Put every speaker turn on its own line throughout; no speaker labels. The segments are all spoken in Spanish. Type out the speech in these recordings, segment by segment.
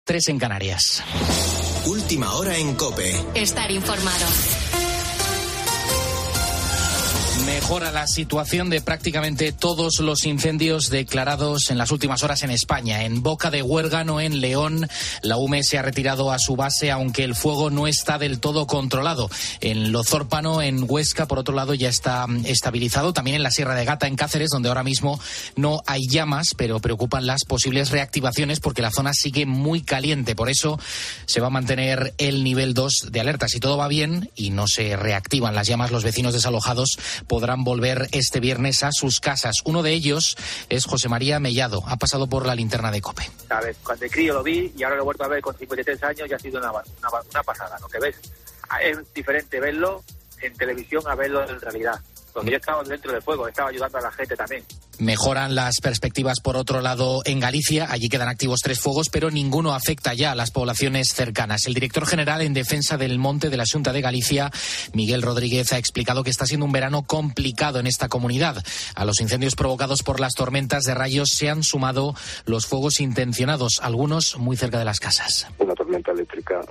3 en Canarias.
Última hora en COPE.
Estar informado.
Mejora la situación de prácticamente todos los incendios declarados en las últimas horas en España. En Boca de Huérgano, en León, la UME se ha retirado a su base, aunque el fuego no está del todo controlado. En Lozórpano, en Huesca, por otro lado, ya está estabilizado. También en la Sierra de Gata, en Cáceres, donde ahora mismo no hay llamas, pero preocupan las posibles reactivaciones porque la zona sigue muy caliente. Por eso se va a mantener el nivel 2 de alerta. Si todo va bien y no se reactivan las llamas, los vecinos desalojados podrán volver este viernes a sus casas. Uno de ellos es José María Mellado. Ha pasado por la linterna de COPE.
A ver, cuando de crío lo vi y ahora lo he vuelto a ver con 53 años y ha sido una pasada. Lo que ves es diferente verlo en televisión a verlo en realidad. Porque yo estaba dentro del fuego, estaba ayudando a la gente también.
Mejoran las perspectivas, por otro lado, en Galicia. Allí quedan activos 3 fuegos, pero ninguno afecta ya a las poblaciones cercanas. El director general en defensa del monte de la Xunta de Galicia, Miguel Rodríguez, ha explicado que está siendo un verano complicado en esta comunidad. A los incendios provocados por las tormentas de rayos se han sumado los fuegos intencionados, algunos muy cerca de las casas.
Una tormenta eléctrica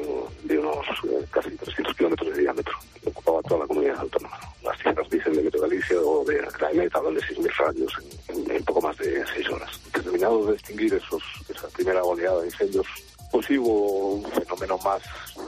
de unos casi 300 kilómetros de diámetro. Ocupaba toda la comunidad autónoma. Las cifras dicen de Metro Galicia o de Claemet hablan de 6.000 radios en poco más de 6 horas. Terminado de extinguir esa primera oleada de incendios, pues sí hubo un fenómeno más,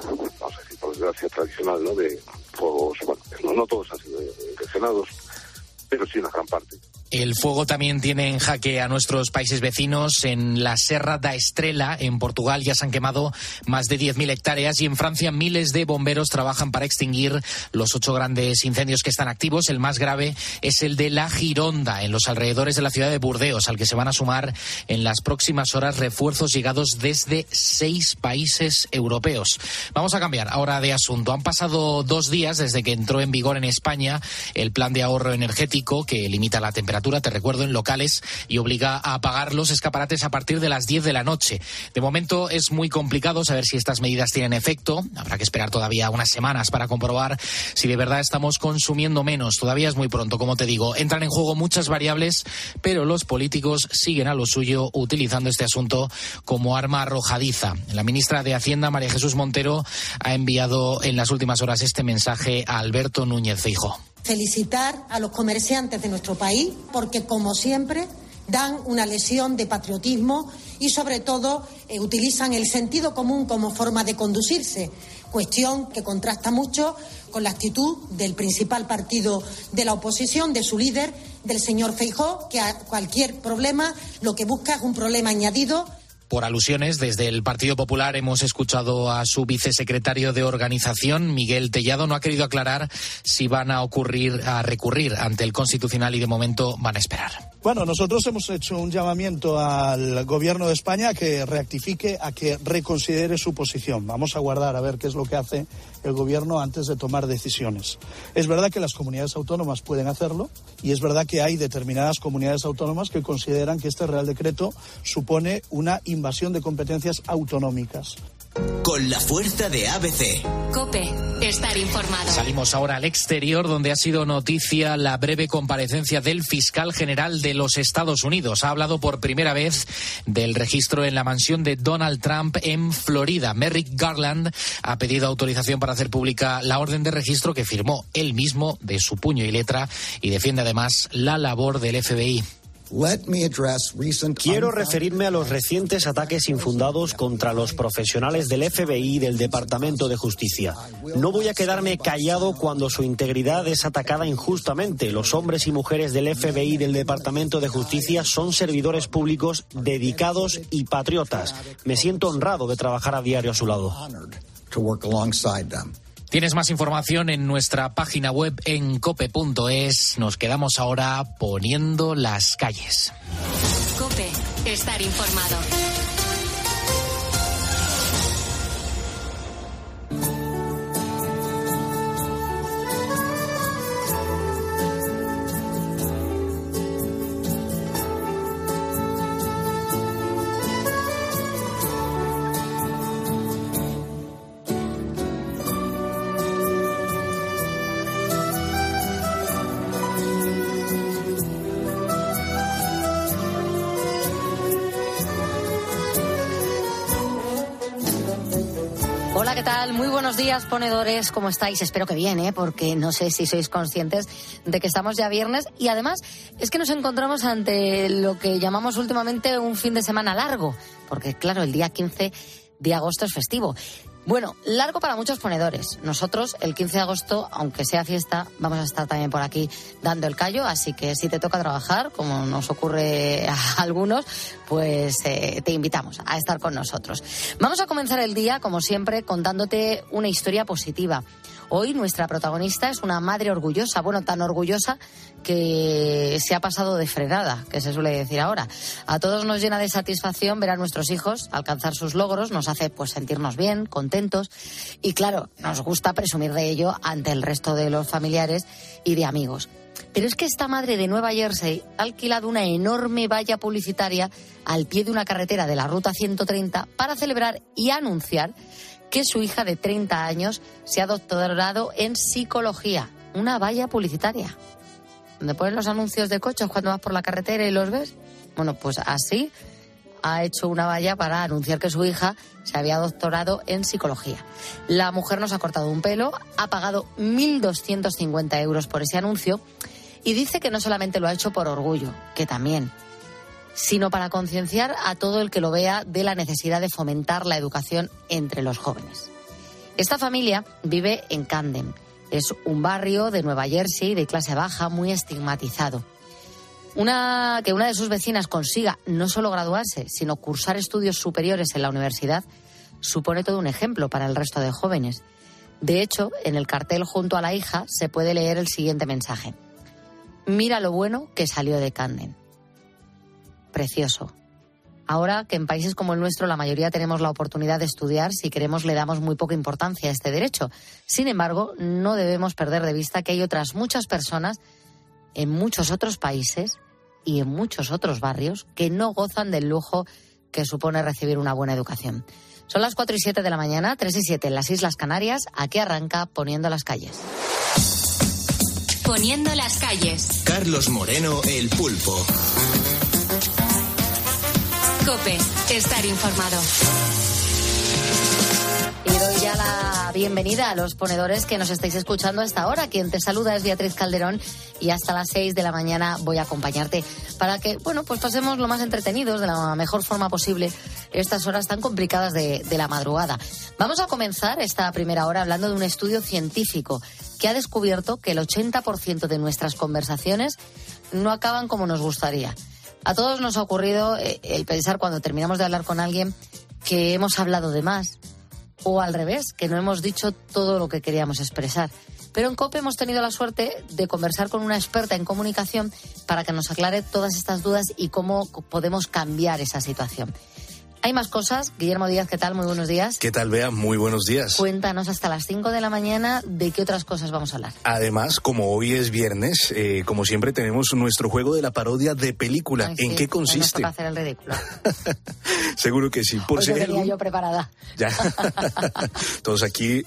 no sé si por desgracia tradicional, ¿no? De fuegos, bueno, no todos han sido intencionados, pero sí una gran parte.
El fuego también tiene en jaque a nuestros países vecinos. En la Serra da Estrela, en Portugal, ya se han quemado más de 10.000 hectáreas y en Francia miles de bomberos trabajan para extinguir los 8 grandes incendios que están activos. El más grave es el de La Gironda, en los alrededores de la ciudad de Burdeos, al que se van a sumar en las próximas horas refuerzos llegados desde 6 países europeos. Vamos a cambiar ahora de asunto. Han pasado 2 días desde que entró en vigor en España el plan de ahorro energético que limita la temperatura, te recuerdo, en locales y obliga a apagar los escaparates a partir de las 10 de la noche. De momento es muy complicado saber si estas medidas tienen efecto. Habrá que esperar todavía unas semanas para comprobar si de verdad estamos consumiendo menos. Todavía es muy pronto, como te digo. Entran en juego muchas variables, pero los políticos siguen a lo suyo utilizando este asunto como arma arrojadiza. La ministra de Hacienda, María Jesús Montero, ha enviado en las últimas horas este mensaje a Alberto Núñez Feijóo.
Felicitar a los comerciantes de nuestro país porque, como siempre, dan una lección de patriotismo y, sobre todo, utilizan el sentido común como forma de conducirse, cuestión que contrasta mucho con la actitud del principal partido de la oposición, de su líder, del señor Feijóo, que a cualquier problema lo que busca es un problema añadido.
Por alusiones, desde el Partido Popular hemos escuchado a su vicesecretario de Organización, Miguel Tellado. No ha querido aclarar si van a recurrir ante el Constitucional y de momento van a esperar.
Bueno, nosotros hemos hecho un llamamiento al Gobierno de España a que rectifique, a que reconsidere su posición. Vamos a aguardar a ver qué es lo que hace el Gobierno antes de tomar decisiones. Es verdad que las comunidades autónomas pueden hacerlo y es verdad que hay determinadas comunidades autónomas que consideran que este Real Decreto supone una invasión de competencias autonómicas.
Con la fuerza de ABC.
COPE, estar informado.
Salimos ahora al exterior, donde ha sido noticia la breve comparecencia del fiscal general de los Estados Unidos. Ha hablado por primera vez del registro en la mansión de Donald Trump en Florida. Merrick Garland ha pedido autorización para hacer pública la orden de registro que firmó él mismo de su puño y letra y defiende además la labor del FBI.
Quiero referirme a los recientes ataques infundados contra los profesionales del FBI y del Departamento de Justicia. No voy a quedarme callado cuando su integridad es atacada injustamente. Los hombres y mujeres del FBI y del Departamento de Justicia son servidores públicos dedicados y patriotas. Me siento honrado de trabajar a diario a su lado.
Tienes más información en nuestra página web en cope.es. Nos quedamos ahora poniendo las calles.
COPE, estar informado.
Hola, ¿qué tal? Muy buenos días, ponedores. ¿Cómo estáis? Espero que bien, porque no sé si sois conscientes de que estamos ya viernes y además es que nos encontramos ante lo que llamamos últimamente un fin de semana largo, porque claro, el día 15 de agosto es festivo. Bueno, largo para muchos ponedores. Nosotros, el 15 de agosto, aunque sea fiesta, vamos a estar también por aquí dando el callo, así que si te toca trabajar, como nos ocurre a algunos, pues te invitamos a estar con nosotros. Vamos a comenzar el día, como siempre, contándote una historia positiva. Hoy nuestra protagonista es una madre orgullosa, bueno, tan orgullosa que se ha pasado de frenada, que se suele decir ahora. A todos nos llena de satisfacción ver a nuestros hijos alcanzar sus logros, nos hace pues sentirnos bien, contentos y claro, nos gusta presumir de ello ante el resto de los familiares y de amigos. Pero es que esta madre de Nueva Jersey ha alquilado una enorme valla publicitaria al pie de una carretera de la Ruta 130 para celebrar y anunciar que su hija de 30 años se ha doctorado en psicología. Una valla publicitaria. ¿Dónde ponen los anuncios de coches cuando vas por la carretera y los ves? Bueno, pues así ha hecho una valla para anunciar que su hija se había doctorado en psicología. La mujer nos ha cortado un pelo, ha pagado 1.250 euros por ese anuncio y dice que no solamente lo ha hecho por orgullo, que también, sino para concienciar a todo el que lo vea de la necesidad de fomentar la educación entre los jóvenes. Esta familia vive en Camden. Es un barrio de Nueva Jersey de clase baja muy estigmatizado. Que una de sus vecinas consiga no solo graduarse, sino cursar estudios superiores en la universidad, supone todo un ejemplo para el resto de jóvenes. De hecho, en el cartel junto a la hija se puede leer el siguiente mensaje: mira lo bueno que salió de Camden. Precioso. Ahora que en países como el nuestro la mayoría tenemos la oportunidad de estudiar, si queremos le damos muy poca importancia a este derecho. Sin embargo, no debemos perder de vista que hay otras muchas personas en muchos otros países y en muchos otros barrios que no gozan del lujo que supone recibir una buena educación. Son las 4:07 de la mañana, 3:07 en las Islas Canarias. Aquí arranca Poniendo las calles.
Poniendo las calles.
Carlos Moreno, El Pulpo.
COPE, estar informado.
Y doy ya la bienvenida a los ponedores que nos estáis escuchando a esta hora. Quien te saluda es Beatriz Calderón y hasta las 6 de la mañana voy a acompañarte para que, bueno, pues pasemos lo más entretenidos de la mejor forma posible estas horas tan complicadas de la madrugada. Vamos a comenzar esta primera hora hablando de un estudio científico que ha descubierto que el 80% de nuestras conversaciones no acaban como nos gustaría. A todos nos ha ocurrido el pensar cuando terminamos de hablar con alguien que hemos hablado de más o al revés, que no hemos dicho todo lo que queríamos expresar. Pero en COPE hemos tenido la suerte de conversar con una experta en comunicación para que nos aclare todas estas dudas y cómo podemos cambiar esa situación. Hay más cosas. Guillermo Díaz, ¿qué tal? Muy buenos días.
¿Qué tal, Bea? Muy buenos días.
Cuéntanos hasta las 5 de la mañana de qué otras cosas vamos a hablar.
Además, como hoy es viernes, como siempre tenemos nuestro juego de la parodia de película. ¿En qué consiste?
Para hacer el ridículo.
Seguro que sí. Por
hoy
ser
venía yo preparada.
Ya. Todos aquí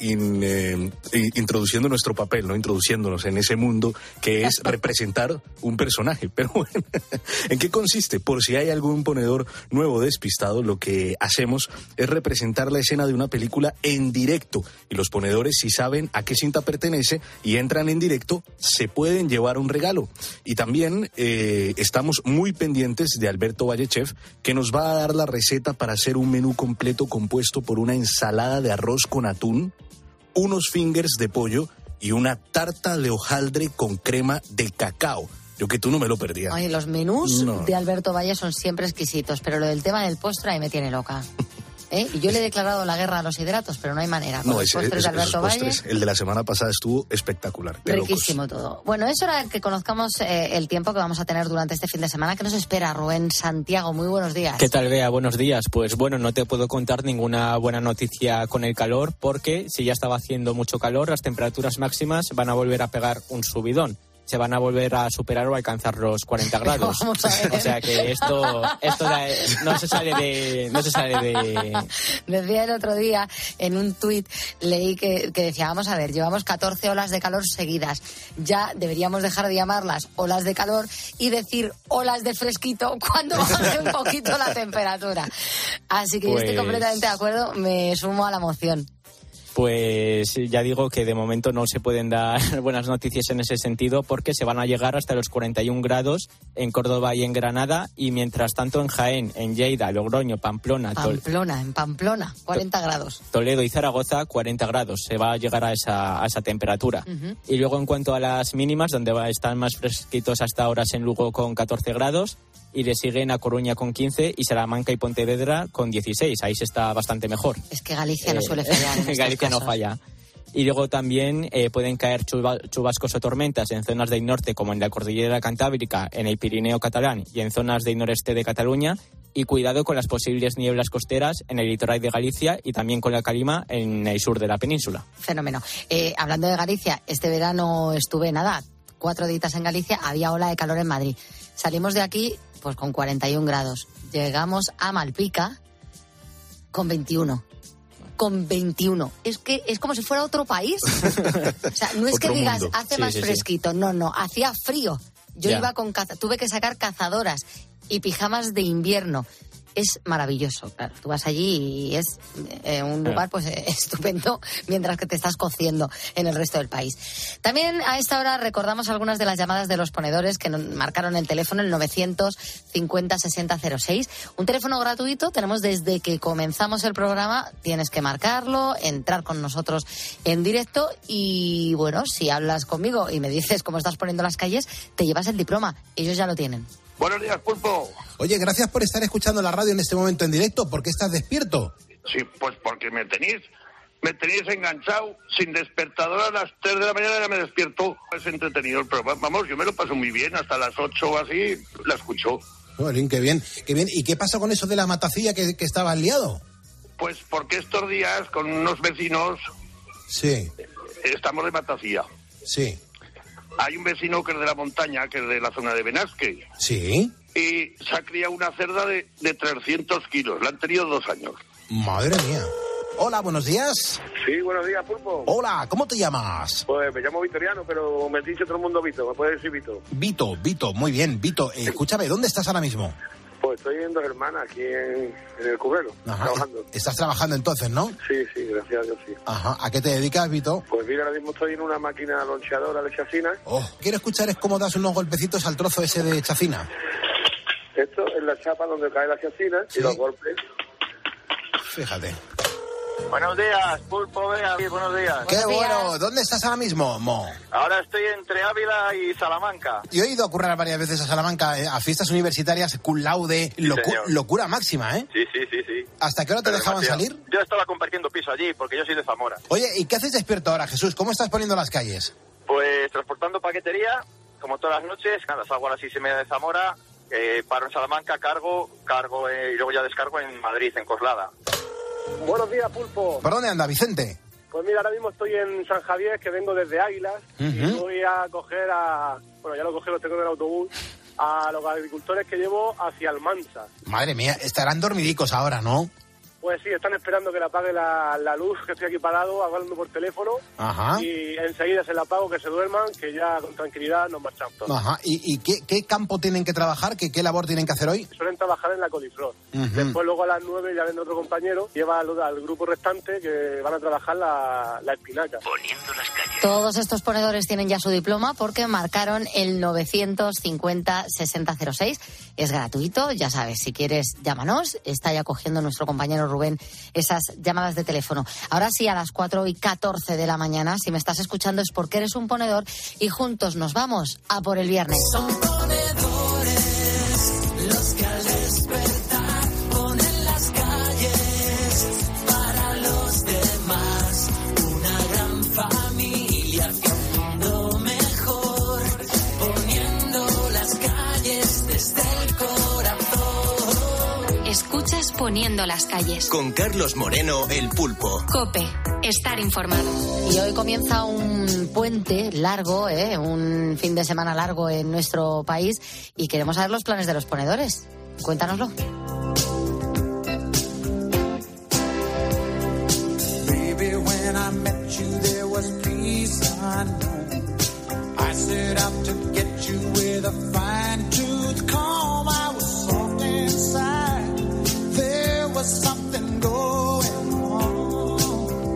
introduciendo nuestro papel, ¿no? Introduciéndonos en ese mundo que es representar un personaje. Pero bueno, ¿en qué consiste? Por si hay algún ponedor nuevo despistado, lo que hacemos es representar la escena de una película en directo y los ponedores, si saben a qué cinta pertenece y entran en directo, se pueden llevar un regalo. Y también estamos muy pendientes de Alberto Vallechef, que nos va a dar la receta para hacer un menú completo compuesto por una ensalada de arroz con atún, unos fingers de pollo y una tarta de hojaldre con crema de cacao. Yo que tú no me lo perdía.
Ay, los menús de Alberto Valle son siempre exquisitos, pero lo del tema del postre ahí me tiene loca. Y yo le he declarado la guerra a los hidratos, pero no hay manera. Con los postres de Alberto Valle,
el de la semana pasada estuvo espectacular.
Riquísimo todo. Bueno, es hora que conozcamos el tiempo que vamos a tener durante este fin de semana. ¿Qué nos espera, Rubén Santiago? Muy buenos días.
¿Qué tal, Bea? Buenos días. Pues bueno, no te puedo contar ninguna buena noticia con el calor, porque si ya estaba haciendo mucho calor, las temperaturas máximas van a volver a pegar un subidón. se van a volver a superar o alcanzar los 40 grados.
Vamos a ver.
O sea que esto no se sale de...
Decía el otro día en un tuit, leí que decía, vamos a ver, llevamos 14 olas de calor seguidas. Ya deberíamos dejar de llamarlas olas de calor y decir olas de fresquito cuando baje un poquito la temperatura. Así que yo estoy completamente de acuerdo, me sumo a la moción.
Pues ya digo que de momento no se pueden dar buenas noticias en ese sentido porque se van a llegar hasta los 41 grados en Córdoba y en Granada y mientras tanto en Jaén, en Lleida, Logroño, Pamplona,
40 grados.
Toledo y Zaragoza, 40 grados. Se va a llegar a esa temperatura. Uh-huh. Y luego en cuanto a las mínimas, donde están más fresquitos hasta ahora en Lugo con 14 grados y le siguen a Coruña con 15 y Salamanca y Pontevedra con 16. Ahí se está bastante mejor.
Es que Galicia no suele fallar. En
Galicia no falla. Y luego también pueden caer chubascos o tormentas en zonas del norte, como en la Cordillera Cantábrica, en el Pirineo catalán y en zonas del noreste de Cataluña. Y cuidado con las posibles nieblas costeras en el litoral de Galicia y también con la calima en el sur de la península.
Fenómeno. Hablando de Galicia, este verano estuve 4 días en Galicia, había ola de calor en Madrid. Salimos de aquí pues con 41 grados. Llegamos a Malpica con 21. Con 21. Es que es como si fuera otro país. O sea, no es que digas, mundo. Hace más fresquito. No, hacía frío. Yo iba tuve que sacar cazadoras y pijamas de invierno. Es maravilloso, claro. Tú vas allí y es un lugar pues estupendo mientras que te estás cociendo en el resto del país. También a esta hora recordamos algunas de las llamadas de los ponedores que nos marcaron el teléfono, el 950 60 06. Un teléfono gratuito, tenemos desde que comenzamos el programa, tienes que marcarlo, entrar con nosotros en directo y bueno, si hablas conmigo y me dices cómo estás poniendo las calles, te llevas el diploma. Ellos ya lo tienen.
Buenos días, Pulpo.
Oye, gracias por estar escuchando la radio en este momento en directo. ¿Por qué estás despierto?
Sí, pues porque me tenéis enganchado. Sin despertador a las 3 de la mañana ya me despierto. Es entretenido el programa. Vamos, yo me lo paso muy bien. Hasta las 8 o así la escucho.
Jolín, qué bien, qué bien. ¿Y qué pasó con eso de la matacilla que estabas liado?
Pues porque estos días con unos vecinos...
Sí.
Estamos de matacilla.
Sí.
Hay un vecino que es de la montaña, que es de la zona de Benasque.
Sí.
Y se ha criado una cerda de 300 kilos. La han tenido 2 años.
Madre mía. Hola, buenos días.
Sí, buenos días, Pulpo.
Hola, ¿cómo te llamas?
Pues me llamo Vitoriano, pero me dice todo el mundo Vito. ¿Me puedes decir Vito?
Vito, muy bien. Vito, escúchame, ¿dónde estás ahora mismo?
Pues estoy en Dos Hermanas, aquí en el Currero, trabajando.
¿Estás trabajando entonces, no?
Sí, gracias a Dios, sí.
Ajá, ¿a qué te dedicas, Vito?
Pues mira, ahora mismo estoy en una máquina loncheadora de chacina.
Quiero escuchar es cómo das unos golpecitos al trozo ese de chacina.
Esto es la chapa donde cae la chacina, ¿sí? Y los golpes.
Fíjate.
Buenos días, Pulpo, buenos días.
¡Qué bueno! ¿Dónde estás ahora mismo, Mo?
Ahora estoy entre Ávila y Salamanca.
Yo he ido a currar varias veces a Salamanca, a fiestas universitarias, cum laude, locura máxima, ¿eh?
Sí.
¿Hasta qué hora te dejaban salir?
Yo estaba compartiendo piso allí, porque yo soy de Zamora.
Oye, ¿y qué haces despierto ahora, Jesús? ¿Cómo estás poniendo las calles?
Pues transportando paquetería, como todas las noches. Nada, salgo a las 6:30 de Zamora, paro en Salamanca, cargo y luego ya descargo en Madrid, en Coslada.
Buenos días, Pulpo.
¿Por dónde anda, Vicente?
Pues mira, ahora mismo estoy en San Javier, que vengo desde Águilas, y voy a coger ya lo tengo en el autobús, a los agricultores que llevo hacia Almansa.
Madre mía, estarán dormidicos ahora, ¿no?
Pues sí, están esperando que le apague la luz, que estoy aquí parado, hablando por teléfono.
Ajá.
Y enseguida se la apago, que se duerman, que ya con tranquilidad nos marchamos todos.
Ajá. ¿Y qué campo tienen que trabajar? ¿Qué labor tienen que hacer hoy?
Suelen trabajar en la coliflor. Después luego a las 9 ya viene otro compañero, lleva al grupo restante que van a trabajar la espinaca.
Poniendo las calles.
Todos estos ponedores tienen ya su diploma porque marcaron el 950 60 06. Es gratuito, ya sabes, si quieres llámanos, está ya cogiendo nuestro compañero Rubén esas llamadas de teléfono. Ahora sí, a las 4:14 de la mañana, si me estás escuchando es porque eres un ponedor y juntos nos vamos a por el viernes.
Son ponedores los que al despertar ponen las calles para los demás. Una gran familia hacia un mundo mejor, poniendo las calles desde el corazón.
Escuchas Poniendo poniendo las calles.
Con Carlos Moreno, el Pulpo.
COPE. Estar informado.
Y hoy comienza un puente largo, un fin de semana largo en nuestro país y queremos saber los planes de los ponedores. Cuéntanoslo.
Baby, when I met you there was peace unknown. I set out to get you with a fine tooth comb. I was soft inside. There was something going on.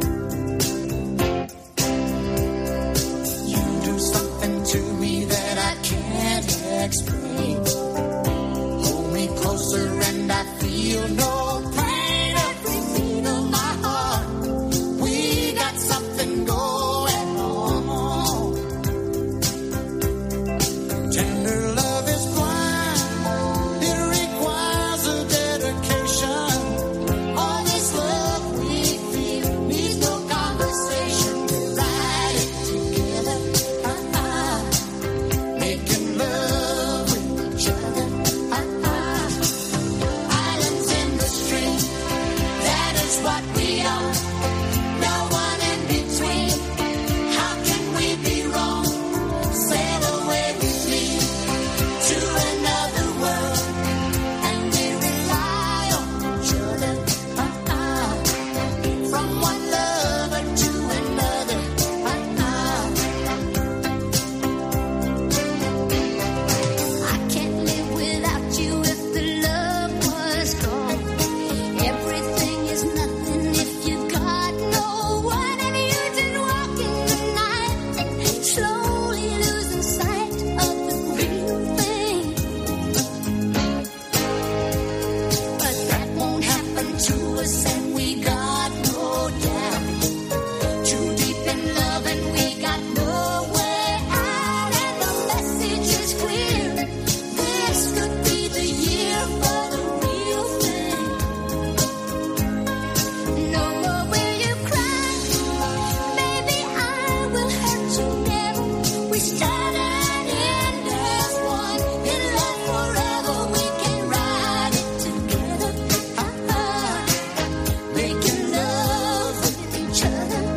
You do something to me that I can't explain. Hold me closer and I feel no pain. Everything of my heart, we got something going on. Tender love is blind, it requires a dedication. All this love we feel needs no conversation. We ride it together, making love with each other. Islands in the stream, that is what we are. No one in between. How can we be wrong? Sail away with me to another world, and we rely on each other. From one lover to another. I can't live without you if the love was gone. Everything is nothing if you got no one, and you just walking the night, slowly losing sight of the real thing. But that won't happen to us, and we got no doubt. Too deep in love, and we got no way out, and the message is clear. This could be the year for the real thing. No more will you cry, maybe I will hurt you never. We start and end as one, in love forever. We can ride it together, making love with each other.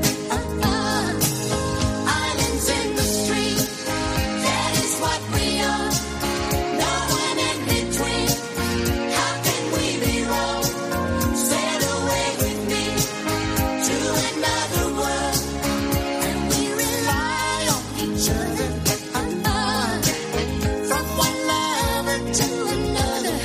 Islands in the stream, that is what we are. No one in between. How can we be wrong? Sail away with me to another world, and we rely on each other. From one lover to another.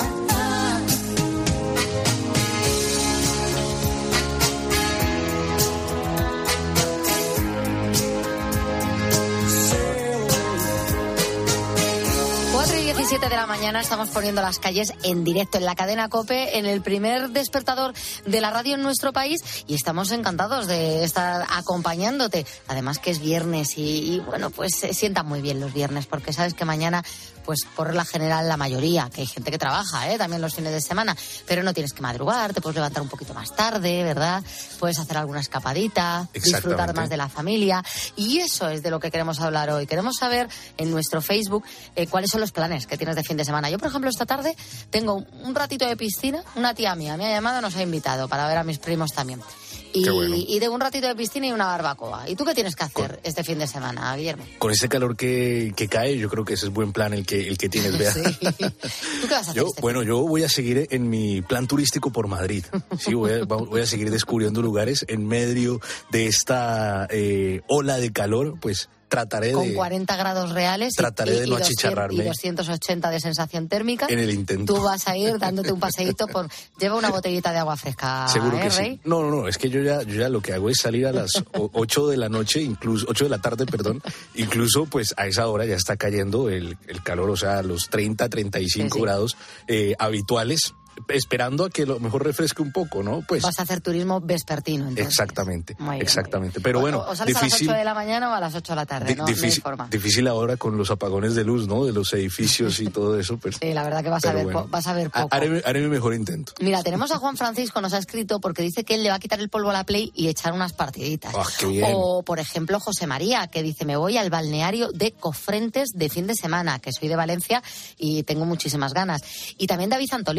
Cuatro y 17 de la mañana estamos poniendo las calles en directo en la cadena COPE, en el primer despertador de la radio en nuestro país, y estamos encantados de estar acompañándote. Además que es viernes y bueno, pues se sientan muy bien los viernes, porque sabes que mañana, pues por regla general la mayoría, que hay gente que trabaja también los fines de semana, pero no tienes que madrugar, te puedes levantar un poquito más tarde, ¿verdad? Puedes hacer alguna escapadita, disfrutar más de la familia, y eso es de lo que queremos hablar hoy. Queremos saber en nuestro Facebook cuáles son los planes que tienes de fin de semana. Yo, por ejemplo, esta tarde tengo un ratito de piscina. Una tía mía me ha llamado, nos ha invitado para ver a mis primos también. Y de un ratito de piscina y una barbacoa. ¿Y tú qué tienes que hacer este fin de semana, Guillermo?
Con ese calor que cae, yo creo que ese es buen plan el que tienes, Bea.
Sí. ¿Tú qué vas a hacer?
Yo voy a seguir en mi plan turístico por Madrid. Sí, voy a seguir descubriendo lugares en medio de esta ola de calor, pues trataré
con
de...
40 grados reales
trataré de no achicharrarme.
Y 280 de sensación térmica.
En el intento.
Tú vas a ir dándote un paseíto por... Lleva una botellita de agua fresca,
seguro que
Rey.
sí. No, es que yo ya lo que hago es salir a las 8 de la noche, incluso 8 de la tarde, perdón. Incluso pues a esa hora ya está cayendo el calor, o sea, los 30, 35 grados habituales. Esperando a que lo mejor refresque un poco, ¿no? Pues
vas a hacer turismo vespertino, entonces.
Exactamente,
muy bien,
exactamente. Pero bueno,
o sales
difícil,
a las 8 de la mañana o a las 8 de la tarde, ¿no?
Difícil,
no hay forma.
Difícil ahora con los apagones de luz, ¿no? De los edificios y todo eso. Pues,
sí, la verdad que vas a ver poco.
Haré mi mejor intento.
Mira, tenemos a Juan Francisco, nos ha escrito porque dice que él le va a quitar el polvo a la Play y echar unas partiditas.
Qué bien.
O, por ejemplo, José María, que dice, me voy al balneario de Cofrentes de fin de semana, que soy de Valencia y tengo muchísimas ganas. Y también David Antolín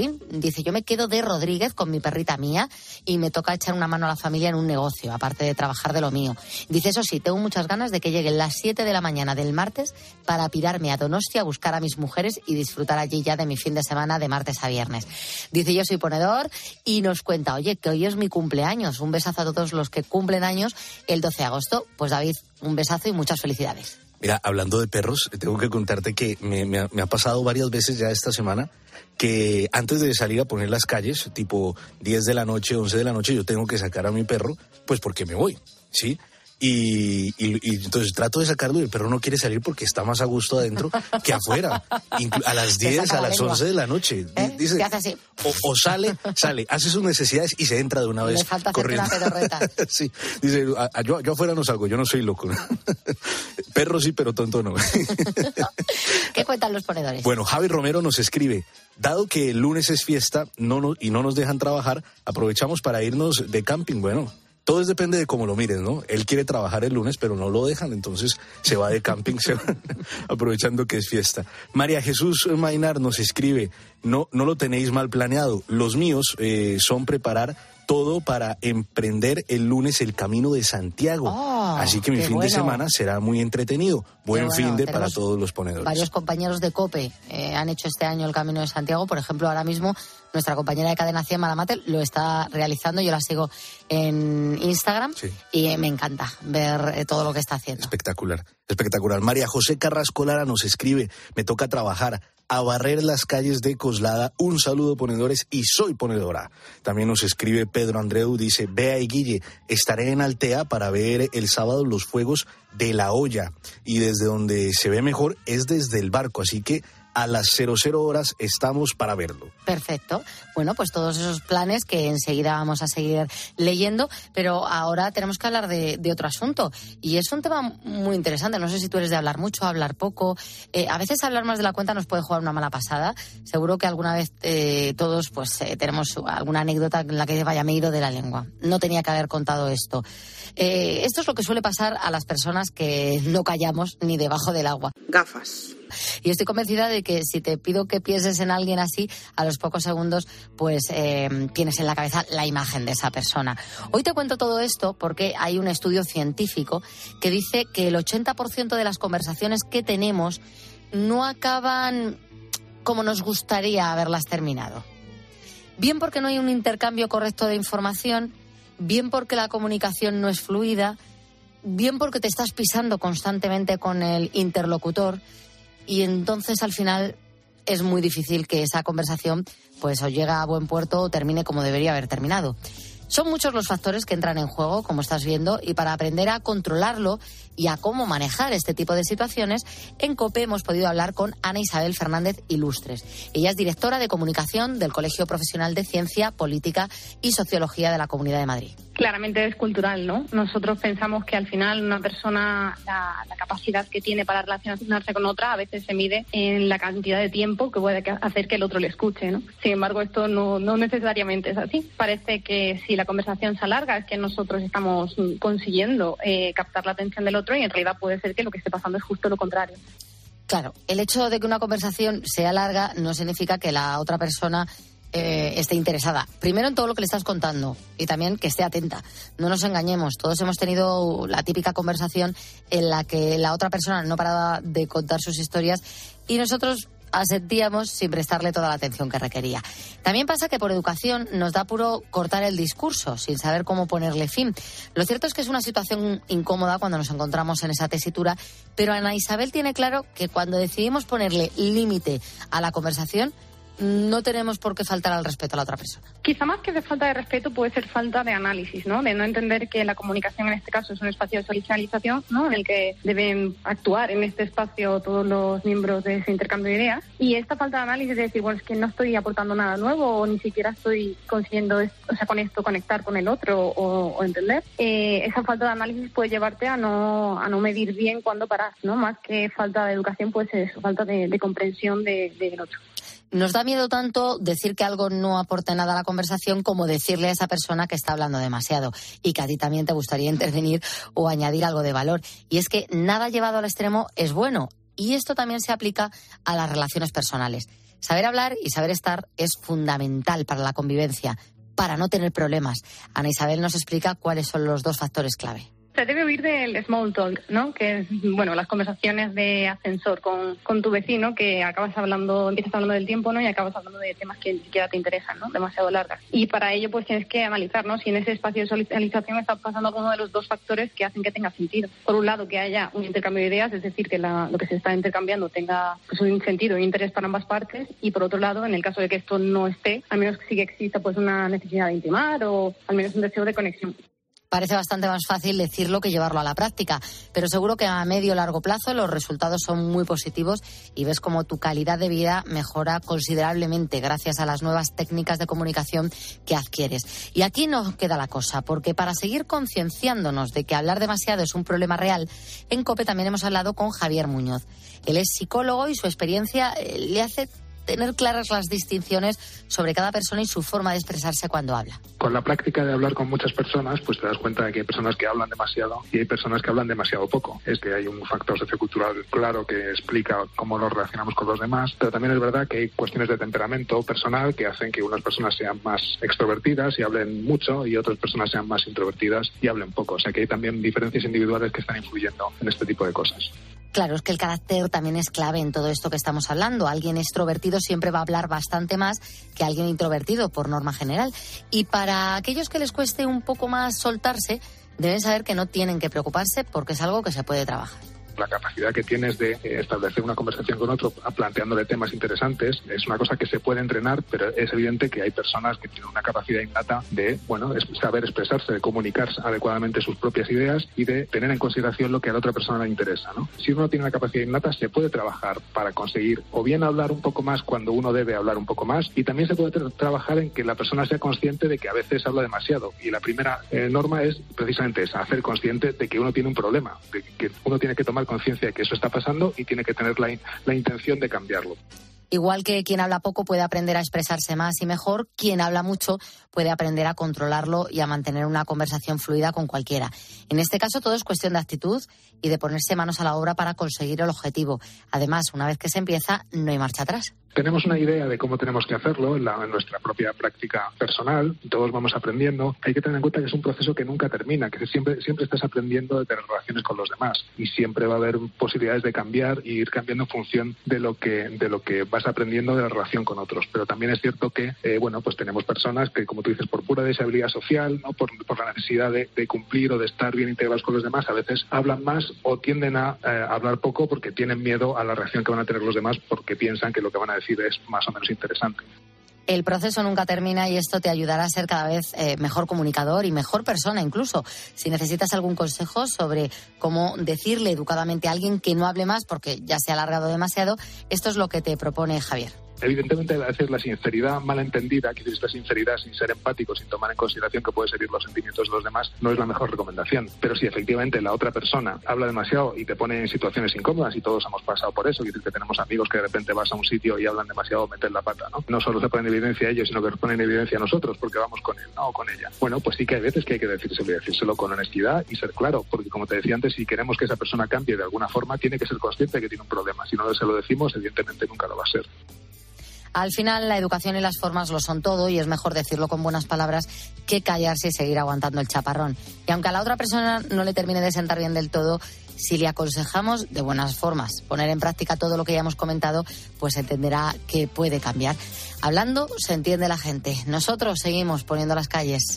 Dice, yo me quedo de Rodríguez con mi perrita mía y me toca echar una mano a la familia en un negocio, aparte de trabajar de lo mío. Dice, eso sí, tengo muchas ganas de que lleguen las 7 de la mañana del martes para pirarme a Donostia a buscar a mis mujeres y disfrutar allí ya de mi fin de semana de martes a viernes. Dice, yo soy ponedor y nos cuenta, oye, que hoy es mi cumpleaños. Un besazo a todos los que cumplen años el 12 de agosto. Pues David, un besazo y muchas felicidades.
Mira, hablando de perros, tengo que contarte que me ha pasado varias veces ya esta semana que antes de salir a poner las calles, tipo 10 de la noche, 11 de la noche, yo tengo que sacar a mi perro, pues porque me voy, ¿sí? Y entonces trato de sacarlo y el perro no quiere salir porque está más a gusto adentro que afuera. A las 10, a las 11 de la noche. Dice,
¿qué hace así?
O sale, hace sus necesidades y se entra de una vez.
Le falta
corriendo.
hacerte una pedorreta.
Sí, dice, yo afuera no salgo, yo no soy loco. Perro sí, pero tonto no.
¿Qué cuentan los ponedores?
Bueno, Javi Romero nos escribe, dado que el lunes es fiesta y no nos dejan trabajar, aprovechamos para irnos de camping. Bueno, todo depende de cómo lo mires, ¿no? Él quiere trabajar el lunes, pero no lo dejan, entonces se va de camping, aprovechando que es fiesta. María Jesús Mainar nos escribe, no lo tenéis mal planeado. Los míos son preparar todo para emprender el lunes el Camino de Santiago. Así que mi fin de semana será muy entretenido. Buen fin de para todos los ponedores.
Varios compañeros de COPE han hecho este año el Camino de Santiago. Por ejemplo, ahora mismo nuestra compañera de Cadena 100, Mara Matel, lo está realizando. Yo la sigo en Instagram y me encanta ver todo lo que está haciendo.
Espectacular, espectacular. María José Carrasco Lara nos escribe, me toca trabajar a barrer las calles de Coslada. Un saludo, ponedores, y soy ponedora. También nos escribe Pedro Andreu, dice, Bea y Guille, estaré en Altea para ver el sábado los fuegos de la olla. Y desde donde se ve mejor es desde el barco, así que a las 00 horas estamos para verlo.
Perfecto. Bueno, pues todos esos planes que enseguida vamos a seguir leyendo, pero ahora tenemos que hablar de otro asunto. Y es un tema muy interesante. No sé si tú eres de hablar mucho, hablar poco. A veces hablar más de la cuenta nos puede jugar una mala pasada. Seguro que alguna vez todos pues tenemos alguna anécdota en la que vaya, me he ido de la lengua. No tenía que haber contado esto. Esto es lo que suele pasar a las personas que no callamos ni debajo del agua.
Gafas.
Y estoy convencida de que si te pido que pienses en alguien así, a los pocos segundos, pues tienes en la cabeza la imagen de esa persona. Hoy te cuento todo esto porque hay un estudio científico que dice que el 80% de las conversaciones que tenemos no acaban como nos gustaría haberlas terminado. Bien porque no hay un intercambio correcto de información, bien porque la comunicación no es fluida, bien porque te estás pisando constantemente con el interlocutor. Y entonces al final es muy difícil que esa conversación pues o llegue a buen puerto o termine como debería haber terminado. Son muchos los factores que entran en juego, como estás viendo, y para aprender a controlarlo y a cómo manejar este tipo de situaciones, en COPE hemos podido hablar con Ana Isabel Fernández Ilustres. Ella es directora de comunicación del Colegio Profesional de Ciencia, Política y Sociología de la Comunidad de Madrid.
Claramente es cultural, ¿no? Nosotros pensamos que al final una persona, la capacidad que tiene para relacionarse con otra, a veces se mide en la cantidad de tiempo que puede hacer que el otro le escuche, ¿no? Sin embargo, esto no necesariamente es así. Parece que si la conversación se alarga es que nosotros estamos consiguiendo captar la atención del otro y en realidad puede ser que lo que esté pasando es justo lo contrario.
Claro, el hecho de que una conversación sea larga no significa que la otra persona esté interesada. Primero en todo lo que le estás contando y también que esté atenta. No nos engañemos, todos hemos tenido la típica conversación en la que la otra persona no paraba de contar sus historias y nosotros asentíamos sin prestarle toda la atención que requería. También pasa que por educación nos da apuro cortar el discurso sin saber cómo ponerle fin. Lo cierto es que es una situación incómoda cuando nos encontramos en esa tesitura, pero Ana Isabel tiene claro que cuando decidimos ponerle límite a la conversación, no tenemos por qué faltar al respeto a la otra persona.
Quizá más que de falta de respeto puede ser falta de análisis, ¿no? De no entender que la comunicación en este caso es un espacio de socialización, ¿no? En el que deben actuar en este espacio todos los miembros de ese intercambio de ideas. Y esta falta de análisis de decir, bueno, es que no estoy aportando nada nuevo o ni siquiera estoy consiguiendo, con esto conectar con el otro o entender. Esa falta de análisis puede llevarte a no medir bien cuándo parar, ¿no? Más que falta de educación puede ser eso, falta de comprensión del otro.
Nos da miedo tanto decir que algo no aporte nada a la conversación como decirle a esa persona que está hablando demasiado y que a ti también te gustaría intervenir o añadir algo de valor. Y es que nada llevado al extremo es bueno y esto también se aplica a las relaciones personales. Saber hablar y saber estar es fundamental para la convivencia, para no tener problemas. Ana Isabel nos explica cuáles son los 2 factores clave.
Se debe huir del small talk, ¿no? Que es, bueno, las conversaciones de ascensor con tu vecino, que empiezas hablando del tiempo, ¿no? Y acabas hablando de temas que ni siquiera te interesan, ¿no? Demasiado largas. Y para ello, pues tienes que analizar, ¿no? Si en ese espacio de socialización está pasando alguno de los 2 factores que hacen que tenga sentido. Por un lado, que haya un intercambio de ideas, es decir, que lo que se está intercambiando tenga pues, un sentido, un interés para ambas partes. Y por otro lado, en el caso de que esto no esté, al menos sí que exista pues una necesidad de intimar o al menos un deseo de conexión.
Parece bastante más fácil decirlo que llevarlo a la práctica, pero seguro que a medio o largo plazo los resultados son muy positivos y ves cómo tu calidad de vida mejora considerablemente gracias a las nuevas técnicas de comunicación que adquieres. Y aquí no queda la cosa, porque para seguir concienciándonos de que hablar demasiado es un problema real, en COPE también hemos hablado con Javier Muñoz. Él es psicólogo y su experiencia le hace tener claras las distinciones sobre cada persona y su forma de expresarse cuando habla.
Con la práctica de hablar con muchas personas, pues te das cuenta de que hay personas que hablan demasiado y hay personas que hablan demasiado poco. Es que hay un factor sociocultural claro que explica cómo nos relacionamos con los demás, pero también es verdad que hay cuestiones de temperamento personal que hacen que unas personas sean más extrovertidas y hablen mucho y otras personas sean más introvertidas y hablen poco. O sea que hay también diferencias individuales que están influyendo en este tipo de cosas.
Claro, es que el carácter también es clave en todo esto que estamos hablando. Alguien extrovertido siempre va a hablar bastante más que alguien introvertido, por norma general. Y para aquellos que les cueste un poco más soltarse, deben saber que no tienen que preocuparse porque es algo que se puede trabajar.
La capacidad que tienes de establecer una conversación con otro planteándole temas interesantes es una cosa que se puede entrenar, pero es evidente que hay personas que tienen una capacidad innata de, saber expresarse, de comunicar adecuadamente sus propias ideas y de tener en consideración lo que a la otra persona le interesa, ¿no? Si uno tiene una capacidad innata, se puede trabajar para conseguir o bien hablar un poco más cuando uno debe hablar un poco más, y también se puede trabajar en que la persona sea consciente de que a veces habla demasiado. Y la primera norma es precisamente esa, hacer consciente de que uno tiene un problema, de que uno tiene que tomar conciencia de que eso está pasando y tiene que tener la intención de cambiarlo.
Igual que quien habla poco puede aprender a expresarse más y mejor, quien habla mucho puede aprender a controlarlo y a mantener una conversación fluida con cualquiera. En este caso todo es cuestión de actitud y de ponerse manos a la obra para conseguir el objetivo. Además, una vez que se empieza, no hay marcha atrás.
Tenemos una idea de cómo tenemos que hacerlo en nuestra propia práctica personal, todos vamos aprendiendo. Hay que tener en cuenta que es un proceso que nunca termina, que siempre estás aprendiendo de tener relaciones con los demás y siempre va a haber posibilidades de cambiar y ir cambiando en función de lo que vas aprendiendo de la relación con otros. Pero también es cierto que pues tenemos personas que, como tú dices, por pura deshabilidad social, ¿no? por la necesidad de cumplir o de estar bien integrados con los demás, a veces hablan más o tienden a hablar poco porque tienen miedo a la reacción que van a tener los demás, porque piensan que lo que van a decir es más o menos interesante.
El proceso nunca termina y esto te ayudará a ser cada vez mejor comunicador y mejor persona incluso. Si necesitas algún consejo sobre cómo decirle educadamente a alguien que no hable más porque ya se ha alargado demasiado, esto es lo que te propone Javier.
Evidentemente, a veces la sinceridad malentendida, que es esta sinceridad sin ser empático, sin tomar en consideración que puede herir los sentimientos de los demás, no es la mejor recomendación. Pero si efectivamente la otra persona habla demasiado y te pone en situaciones incómodas, y todos hemos pasado por eso, que tenemos amigos que de repente vas a un sitio y hablan demasiado, meten la pata, ¿no? No solo se ponen en evidencia a ellos, sino que nos ponen en evidencia a nosotros porque vamos con él, ¿no? O con ella. Bueno, pues sí que hay veces que hay que decírselo con honestidad y ser claro, porque como te decía antes, si queremos que esa persona cambie de alguna forma, tiene que ser consciente de que tiene un problema. Si no se lo decimos, evidentemente nunca lo va a ser.
Al final, la educación y las formas lo son todo y es mejor decirlo con buenas palabras que callarse y seguir aguantando el chaparrón. Y aunque a la otra persona no le termine de sentar bien del todo, si le aconsejamos de buenas formas poner en práctica todo lo que ya hemos comentado, pues entenderá que puede cambiar. Hablando, se entiende la gente. Nosotros seguimos poniendo las calles.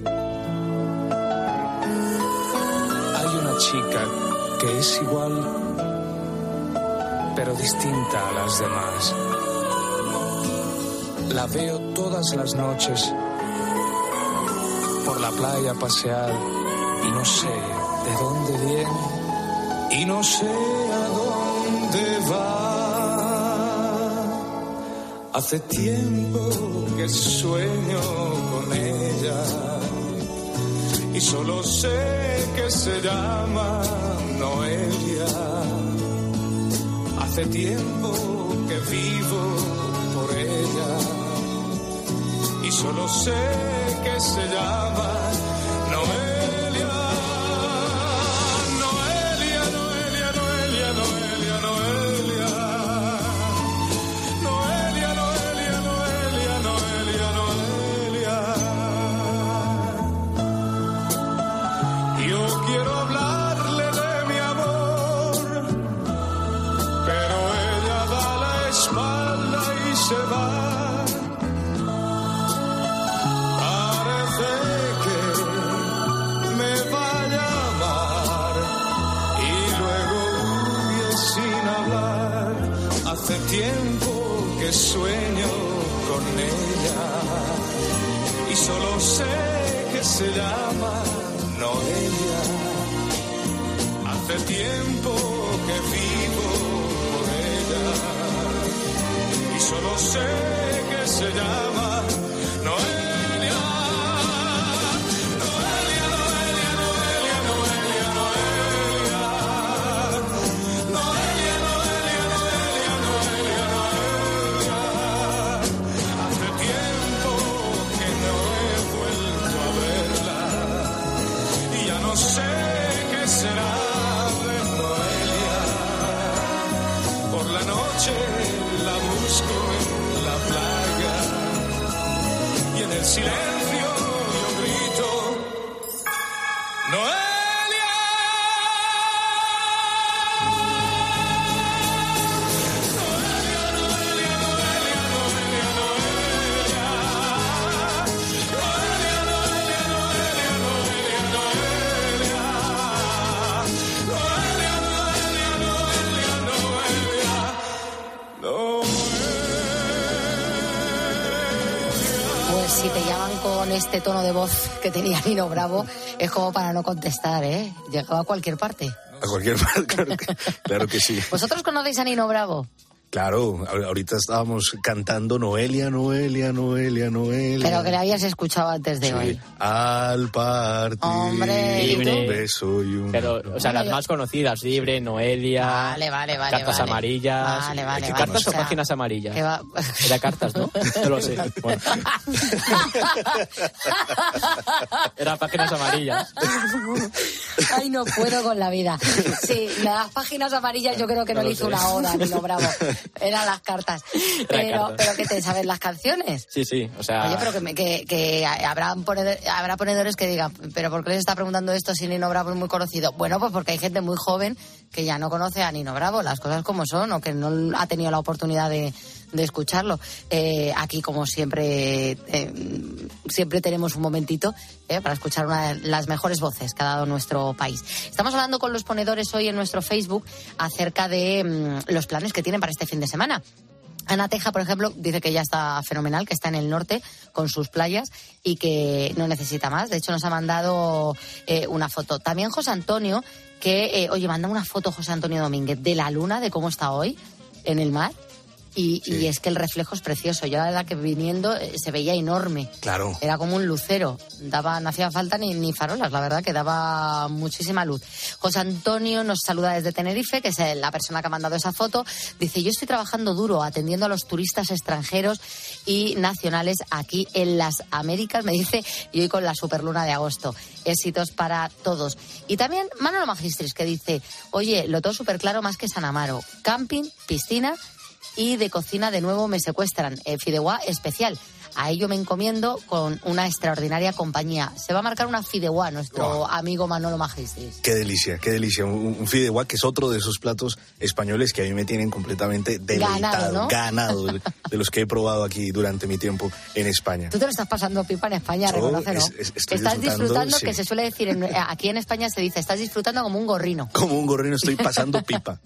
Hay una chica que es igual, pero distinta a las demás. La veo todas las noches por la playa pasear y no sé de dónde viene y no sé a dónde va. Hace tiempo que sueño con ella y solo sé que se llama Noelia. Hace tiempo que vivo por ella y solo sé que se llama Noelia. Noelia, Noelia, Noelia, Noelia, Noelia. Noelia, tiempo que sueño con ella y solo sé que se llama Noelia. Hace tiempo que vivo por ella y solo sé que se llama Noelia. No sé qué será de Noelia. Por la noche la busco en la playa y en el silencio yo grito Noelia.
Si te llaman con este tono de voz que tenía Nino Bravo, es como para no contestar, ¿eh? Llegaba a cualquier parte.
A cualquier parte, claro que sí.
¿Vosotros conocéis a Nino Bravo?
Claro, ahorita estábamos cantando Noelia, Noelia, Noelia, Noelia.
Pero que le habías escuchado antes de hoy.
Al partir,
hombre,
un beso y un...
Pero, o sea, las más conocidas, Libre, Noelia...
Vale.
Cartas amarillas...
Vale.
¿Cartas o páginas amarillas? Era cartas, ¿no? No lo sé. Bueno. Era páginas amarillas.
Ay, no puedo con la vida. Sí, las páginas amarillas yo creo que no le hizo una oda a Nino Bravo. Eran las cartas. Pero que te sabes las canciones.
Sí, o sea...
Oye, pero que habrá ponedores que digan, ¿pero por qué les está preguntando esto si Nino Bravo es muy conocido? Bueno, pues porque hay gente muy joven que ya no conoce a Nino Bravo, las cosas como son, o que no ha tenido la oportunidad de escucharlo. Aquí, como siempre, siempre tenemos un momentito para escuchar una de las mejores voces que ha dado nuestro país. Estamos hablando con los ponedores hoy en nuestro Facebook acerca de los planes que tienen para este fin de semana. Ana Teja, por ejemplo, dice que ya está fenomenal, que está en el norte con sus playas y que no necesita más. De hecho, nos ha mandado una foto. También José Antonio, que, manda una foto José Antonio Domínguez de la luna, de cómo está hoy en el mar. Y es que el reflejo es precioso. Yo la verdad que viniendo se veía enorme.
Claro.
Era como un lucero. No hacía falta ni farolas, la verdad que daba muchísima luz. José Antonio nos saluda desde Tenerife, que es la persona que ha mandado esa foto. Dice, yo estoy trabajando duro atendiendo a los turistas extranjeros y nacionales aquí en las Américas, me dice, y hoy con la superluna de agosto. Éxitos para todos. Y también Manolo Magistris, que dice, oye, lo tengo súper claro más que San Amaro. Camping, piscina y de cocina de nuevo me secuestran. Fideuá especial. A ello me encomiendo con una extraordinaria compañía. Se va a marcar una fideuá nuestro amigo Manolo Magistris.
Qué delicia, qué delicia. Un fideuá que es otro de esos platos españoles que a mí me tienen completamente deleitado, ganado de los que he probado aquí durante mi tiempo en España.
Tú te lo estás pasando pipa en España, reconócelo. Estás disfrutando, sí. Que se suele decir, aquí en España se dice, estás disfrutando como un gorrino.
Como un gorrino, estoy pasando pipa.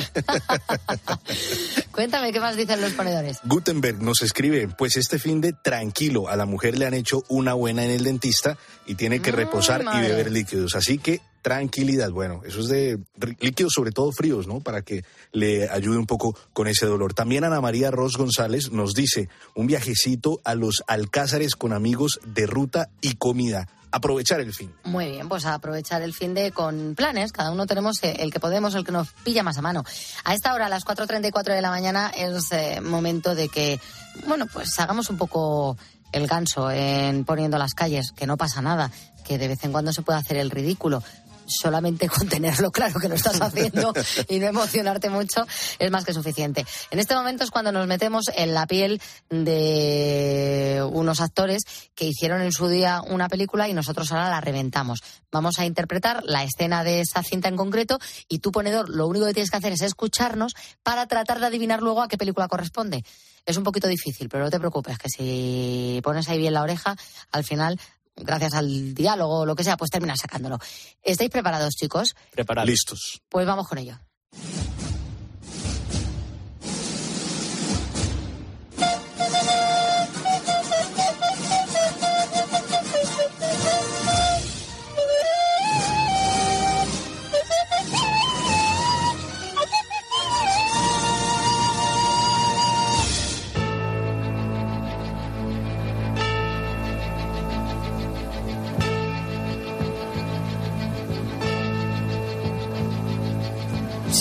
Cuéntame, ¿qué más dicen los ponedores?
Gutenberg nos escribe, pues este fin de tranquilo, a la mujer le han hecho una buena en el dentista y tiene que reposar y beber líquidos, así que tranquilidad. Bueno, eso es de líquidos sobre todo fríos, ¿no? Para que le ayude un poco con ese dolor. También Ana María Ros González nos dice, un viajecito a los Alcázares con amigos de ruta y comida. Aprovechar el fin.
Muy bien, pues a aprovechar el fin de con planes. Cada uno tenemos el que podemos, el que nos pilla más a mano. A esta hora, a las 4:34 de la mañana, es momento de que, pues hagamos un poco el ganso en poniendo las calles, que no pasa nada, que de vez en cuando se puede hacer el ridículo. Solamente con tenerlo claro que lo estás haciendo y no emocionarte mucho es más que suficiente. En este momento es cuando nos metemos en la piel de unos actores que hicieron en su día una película y nosotros ahora la reventamos. Vamos a interpretar la escena de esa cinta en concreto y tú, ponedor, lo único que tienes que hacer es escucharnos para tratar de adivinar luego a qué película corresponde. Es un poquito difícil, pero no te preocupes, que si pones ahí bien la oreja, al final, gracias al diálogo o lo que sea, pues terminas sacándolo. ¿Estáis preparados, chicos?
Preparados.
Listos.
Pues vamos con ello.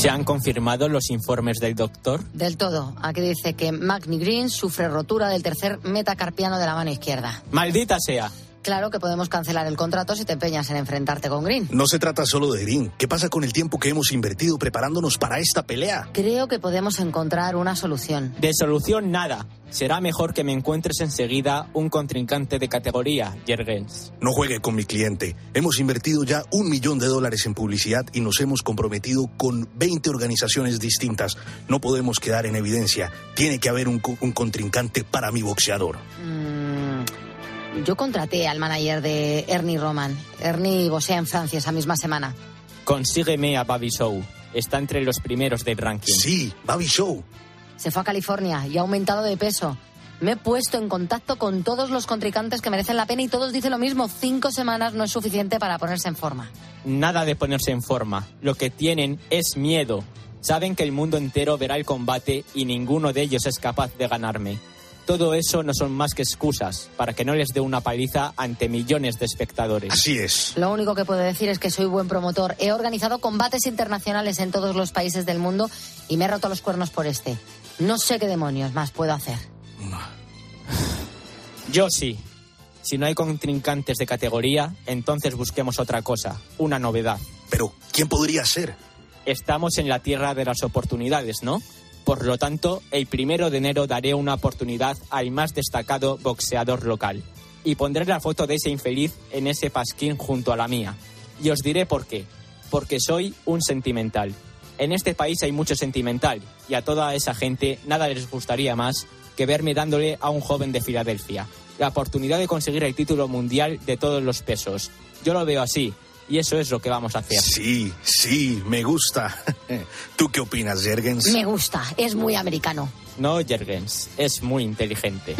¿Se han confirmado los informes del doctor?
Del todo. Aquí dice que Magni Green sufre rotura del tercer metacarpiano de la mano izquierda.
¡Maldita sea!
Claro que podemos cancelar el contrato si te empeñas en enfrentarte con Green.
No se trata solo de Green. ¿Qué pasa con el tiempo que hemos invertido preparándonos para esta pelea?
Creo que podemos encontrar una solución.
De solución nada. Será mejor que me encuentres enseguida un contrincante de categoría, Jürgens.
No juegue con mi cliente. Hemos invertido ya $1 millón en publicidad y nos hemos comprometido con 20 organizaciones distintas. No podemos quedar en evidencia. Tiene que haber un contrincante para mi boxeador.
Yo contraté al manager de Ernie Roman. Ernie boxea en Francia esa misma semana.
Consígueme a Bobby Shaw. Está entre los primeros del ranking.
Sí, Bobby Shaw.
Se fue a California y ha aumentado de peso. Me he puesto en contacto con todos los contrincantes que merecen la pena y todos dicen lo mismo. 5 semanas no es suficiente para ponerse en forma.
Nada de ponerse en forma. Lo que tienen es miedo. Saben que el mundo entero verá el combate y ninguno de ellos es capaz de ganarme. Todo eso no son más que excusas para que no les dé una paliza ante millones de espectadores.
Así es.
Lo único que puedo decir es que soy buen promotor. He organizado combates internacionales en todos los países del mundo y me he roto los cuernos por este. No sé qué demonios más puedo hacer.
Yo sí. Si no hay contrincantes de categoría, entonces busquemos otra cosa, una novedad.
Pero, ¿quién podría ser?
Estamos en la tierra de las oportunidades, ¿no? Por lo tanto, el 1 de enero daré una oportunidad al más destacado boxeador local. Y pondré la foto de ese infeliz en ese pasquín junto a la mía. Y os diré por qué. Porque soy un sentimental. En este país hay mucho sentimental, y a toda esa gente nada les gustaría más que verme dándole a un joven de Filadelfia la oportunidad de conseguir el título mundial de todos los pesos. Yo lo veo así. Y eso es lo que vamos a hacer.
Sí, me gusta. ¿Tú qué opinas, Jürgens?
Me gusta, es muy americano.
No, Jürgens, es muy inteligente.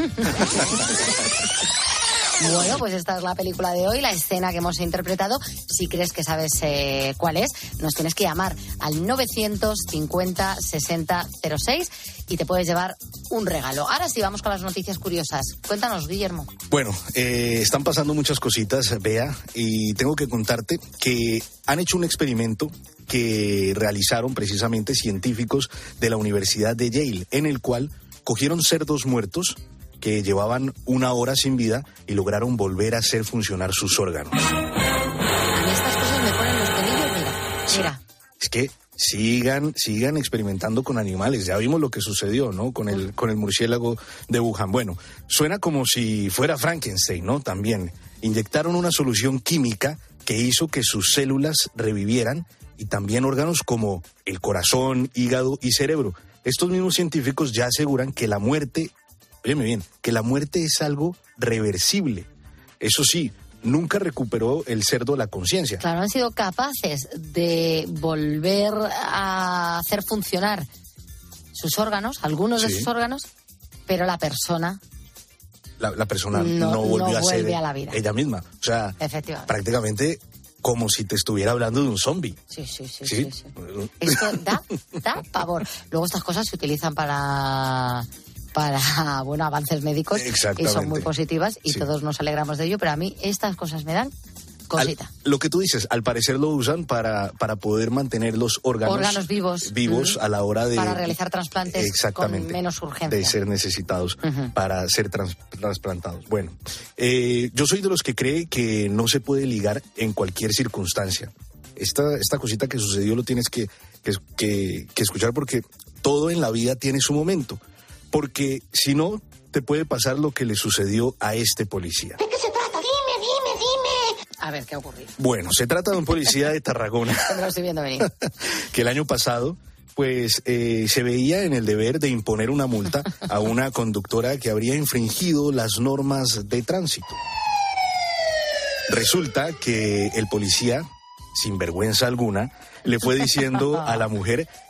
Bueno, pues esta es la película de hoy, la escena que hemos interpretado. Si crees que sabes cuál es, nos tienes que llamar al 950 60 06 y te puedes llevar un regalo. Ahora sí, vamos con las noticias curiosas. Cuéntanos, Guillermo.
Bueno, están pasando muchas cositas, Bea, y tengo que contarte que han hecho un experimento que realizaron precisamente científicos de la Universidad de Yale, en el cual cogieron cerdos muertos que llevaban 1 hora sin vida y lograron volver a hacer funcionar sus órganos.
A mí estas cosas me ponen los pelillos, mira.
Es que sigan experimentando con animales. Ya vimos lo que sucedió, ¿no? Con el murciélago de Wuhan. Bueno, suena como si fuera Frankenstein, ¿no? También inyectaron una solución química que hizo que sus células revivieran y también órganos como el corazón, hígado y cerebro. Estos mismos científicos ya aseguran que la muerte, óyeme bien, que la muerte es algo reversible. Eso sí, nunca recuperó el cerdo la conciencia.
Claro, han sido capaces de volver a hacer funcionar sus órganos, algunos de sus órganos, pero la persona...
La persona no volvió a ser
a la vida.
Ella misma. O sea, prácticamente como si te estuviera hablando de un zombie.
Sí. Esto da pavor. Luego estas cosas se utilizan para avances médicos y son muy positivas y todos nos alegramos de ello, pero a mí estas cosas me dan cosita.
Lo que tú dices, al parecer lo usan para poder mantener los órganos vivos a la hora de...
Para realizar trasplantes con menos urgencia.
De ser necesitados para ser trasplantados. Bueno, yo soy de los que cree que no se puede ligar en cualquier circunstancia. Esta cosita que sucedió lo tienes que escuchar porque todo en la vida tiene su momento. Porque si no, te puede pasar lo que le sucedió a este policía.
¿De qué se trata? Dime. A ver, ¿qué ha ocurrido?
Bueno, se trata de un policía de Tarragona.
Me lo estoy viendo venir.
Que el año pasado, pues, se veía en el deber de imponer una multa a una conductora que habría infringido las normas de tránsito. Resulta que el policía, sin vergüenza alguna, le fue diciendo a la mujer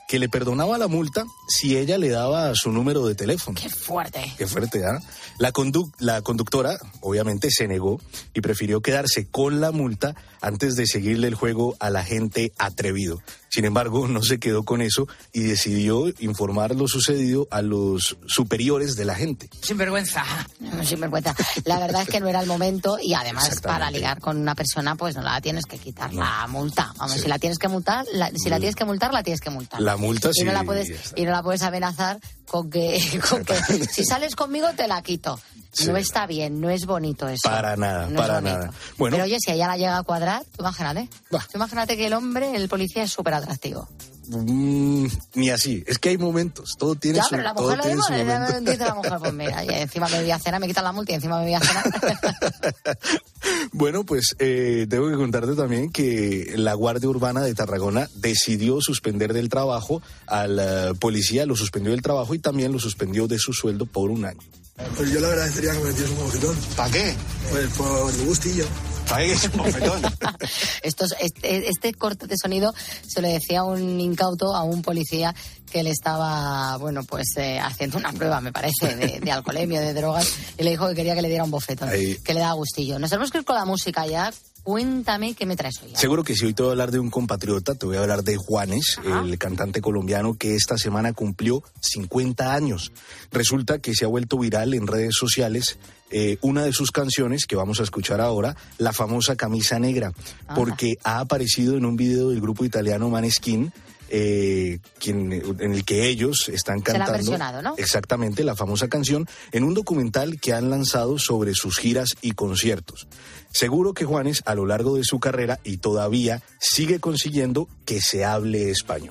que le perdonaba la multa si ella le daba su número de teléfono.
¡Qué fuerte!
Qué fuerte, ¿ah? La conductora, obviamente, se negó y prefirió quedarse con la multa antes de seguirle el juego a la gente atrevido. Sin embargo, no se quedó con eso y decidió informar lo sucedido a los superiores de la gente.
Sinvergüenza. La verdad es que no era el momento y además para ligar con una persona pues no la tienes que quitar la multa. Vamos, sí. Si la tienes que multar, la tienes que multar.
La multa sí.
Y no la puedes amenazar con que si sales conmigo te la quito. Sí. No está bien, no es bonito eso.
Para nada, no para nada. Bueno.
Pero oye, si a ella la llega a cuadrar, tú imagínate que el hombre, el policía es súper atractivo.
Ni así, es que hay momentos, todo tiene su momento.
Pero la mujer dice la mujer, pues mira, y encima me voy a cenar, me quitan la multa y encima me voy a cenar.
Bueno, pues tengo que contarte también que la Guardia Urbana de Tarragona decidió suspender del trabajo al policía, lo suspendió del trabajo y también lo suspendió de su sueldo por 1 año.
Pues yo le agradecería que me metieras un bofetón.
¿Para qué?
Pues por el gustillo.
¿Para qué es un bofetón?
Este corte de sonido se le decía un incauto a un policía que le estaba, haciendo una prueba, me parece, de alcoholemia, de drogas, y le dijo que quería que le diera un bofetón, que le da gustillo. Nos tenemos que ir con la música ya. Cuéntame qué me traes hoy.
Seguro que sí, hoy te voy a hablar de un compatriota, te voy a hablar de Juanes, el cantante colombiano que esta semana cumplió 50 años. Resulta que se ha vuelto viral en redes sociales una de sus canciones que vamos a escuchar ahora, la famosa Camisa Negra, porque ha aparecido en un video del grupo italiano Maneskin, en el que ellos están cantando.
Se la han versionado, ¿no?
Exactamente, la famosa canción en un documental que han lanzado sobre sus giras y conciertos. Seguro que Juanes, a lo largo de su carrera y todavía, sigue consiguiendo que se hable español.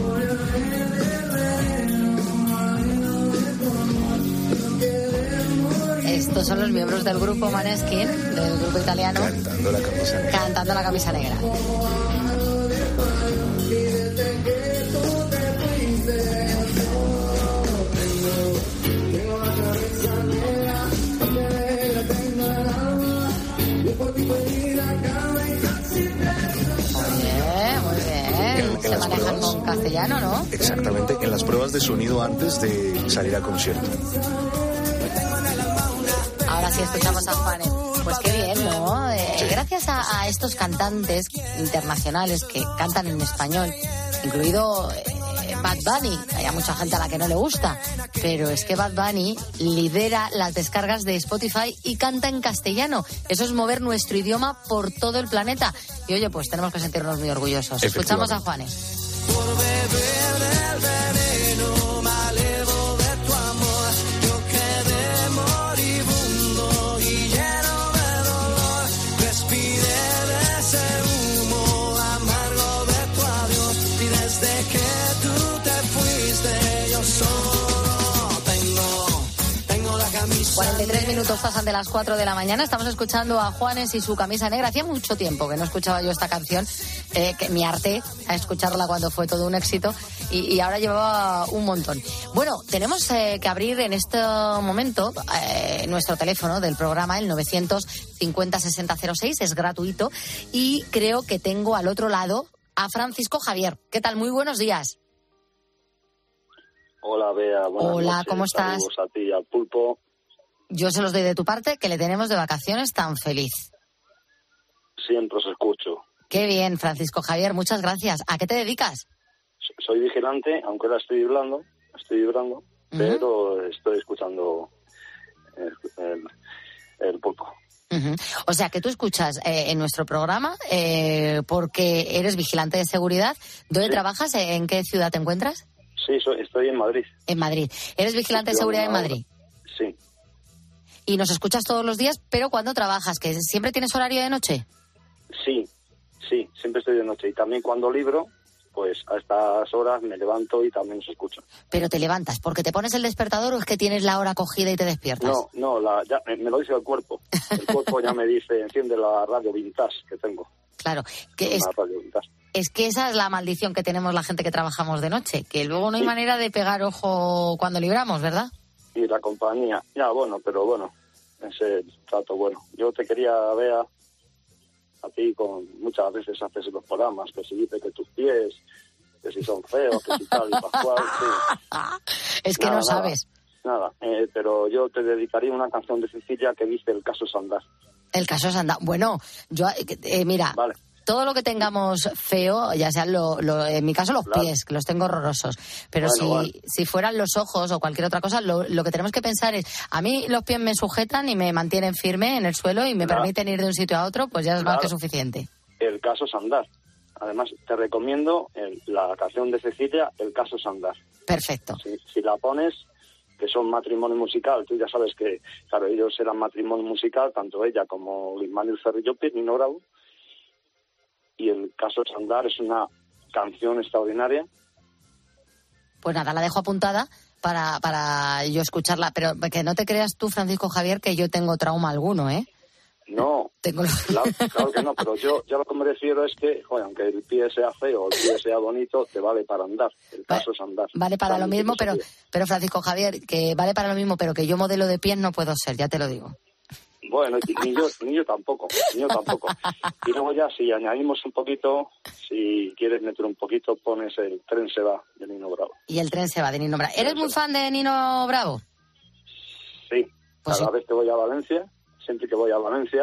Estos son los miembros del grupo Maneskin, del grupo italiano,
cantando la camisa negra.
Se manejan con castellano, ¿no?
Exactamente, en las pruebas de sonido antes de salir a concierto.
Ahora sí escuchamos a Juanes. Pues qué bien, ¿no? Sí. Gracias a estos cantantes internacionales que cantan en español, incluido Bad Bunny. Hay mucha gente a la que no le gusta, pero es que Bad Bunny lidera las descargas de Spotify y canta en castellano. Eso es mover nuestro idioma por todo el planeta. Y oye, pues tenemos que sentirnos muy orgullosos. Escuchamos a Juanes.
Por beber del veneno, me alevo de tu amor. Yo quedé moribundo y lleno de dolor. Respiré de ese humo amargo de tu adiós. Y desde que tú te fuiste, yo solo tengo la camisa.
43 minutos pasan de las 4 de la mañana. Estamos escuchando a Juanes y su Camisa Negra. Hacía mucho tiempo que no escuchaba yo esta canción, que me harté a escucharla cuando fue todo un éxito y ahora llevaba un montón. Bueno, tenemos que abrir en este momento nuestro teléfono del programa, el 950-6006, es gratuito, y creo que tengo al otro lado a Francisco Javier. ¿Qué tal? Muy buenos días.
Hola, Bea.
Hola,
noches.
¿cómo estás?
Saludos a ti y al Pulpo.
Yo se los doy de tu parte, que le tenemos de vacaciones tan feliz.
Siempre os escucho.
Qué bien, Francisco Javier, muchas gracias. ¿A qué te dedicas?
Soy vigilante, aunque ahora estoy vibrando, pero estoy escuchando el Pulpo.
O sea, que tú escuchas en nuestro programa porque eres vigilante de seguridad. ¿Dónde trabajas? ¿En qué ciudad te encuentras?
Sí, estoy en Madrid.
En Madrid. ¿Eres vigilante de seguridad en Madrid?
Sí.
Y nos escuchas todos los días, pero ¿cuándo trabajas? ¿Que siempre tienes horario de noche?
Sí, siempre estoy de noche. Y también cuando libro, pues a estas horas me levanto y también os escucho.
Pero te levantas, ¿porque te pones el despertador o es que tienes la hora cogida y te despiertas?
No, ya me lo dice el cuerpo. El cuerpo ya me dice, enciende la radio vintage que tengo.
Claro, que es que esa es la maldición que tenemos la gente que trabajamos de noche, que luego no hay manera de pegar ojo cuando libramos, ¿verdad?
Y la compañía, pero ese trato bueno. Yo te quería ver a ti, muchas veces haces los programas que se dice que tus pies, que si son feos, que si tal y pascual, sí.
Es que no sabes.
Nada, pero yo te dedicaría una canción de Cecilia que dice El caso Sandar.
El caso Sandar. Bueno, yo, mira, vale. Todo lo que tengamos feo, ya sea en mi caso los pies, que los tengo horrorosos, pero si fueran los ojos o cualquier otra cosa, lo que tenemos que pensar es, a mí los pies me sujetan y me mantienen firme en el suelo y me permiten ir de un sitio a otro, pues ya es más que suficiente.
El caso Sandar. Además, te recomiendo la canción de Cecilia, El caso Sandar.
Perfecto.
Si la pones, que son matrimonio musical, tú ya sabes que, claro, ellos eran matrimonio musical, tanto ella como Luis Manuel Cerrillo, Nino Bravo, y El caso Sandar es una canción extraordinaria.
Pues nada, la dejo apuntada para yo escucharla, pero que no te creas tú, Francisco Javier, que yo tengo trauma alguno, ¿eh?
No, claro que no, pero yo lo que me refiero es que, joder, aunque el pie sea feo o el pie sea bonito, te vale para andar. El caso es andar.
Vale para lo mismo, pero Francisco Javier, que vale para lo mismo, pero que yo modelo de pies no puedo ser, ya te lo digo.
Bueno, ni yo tampoco. Y luego ya, si añadimos un poquito, si quieres meter un poquito, pones El tren se va, de Nino Bravo.
Y El tren se va, de Nino Bravo. ¿Eres muy fan de Nino Bravo?
Sí,
pues
cada vez que voy a Valencia, siempre que voy a Valencia,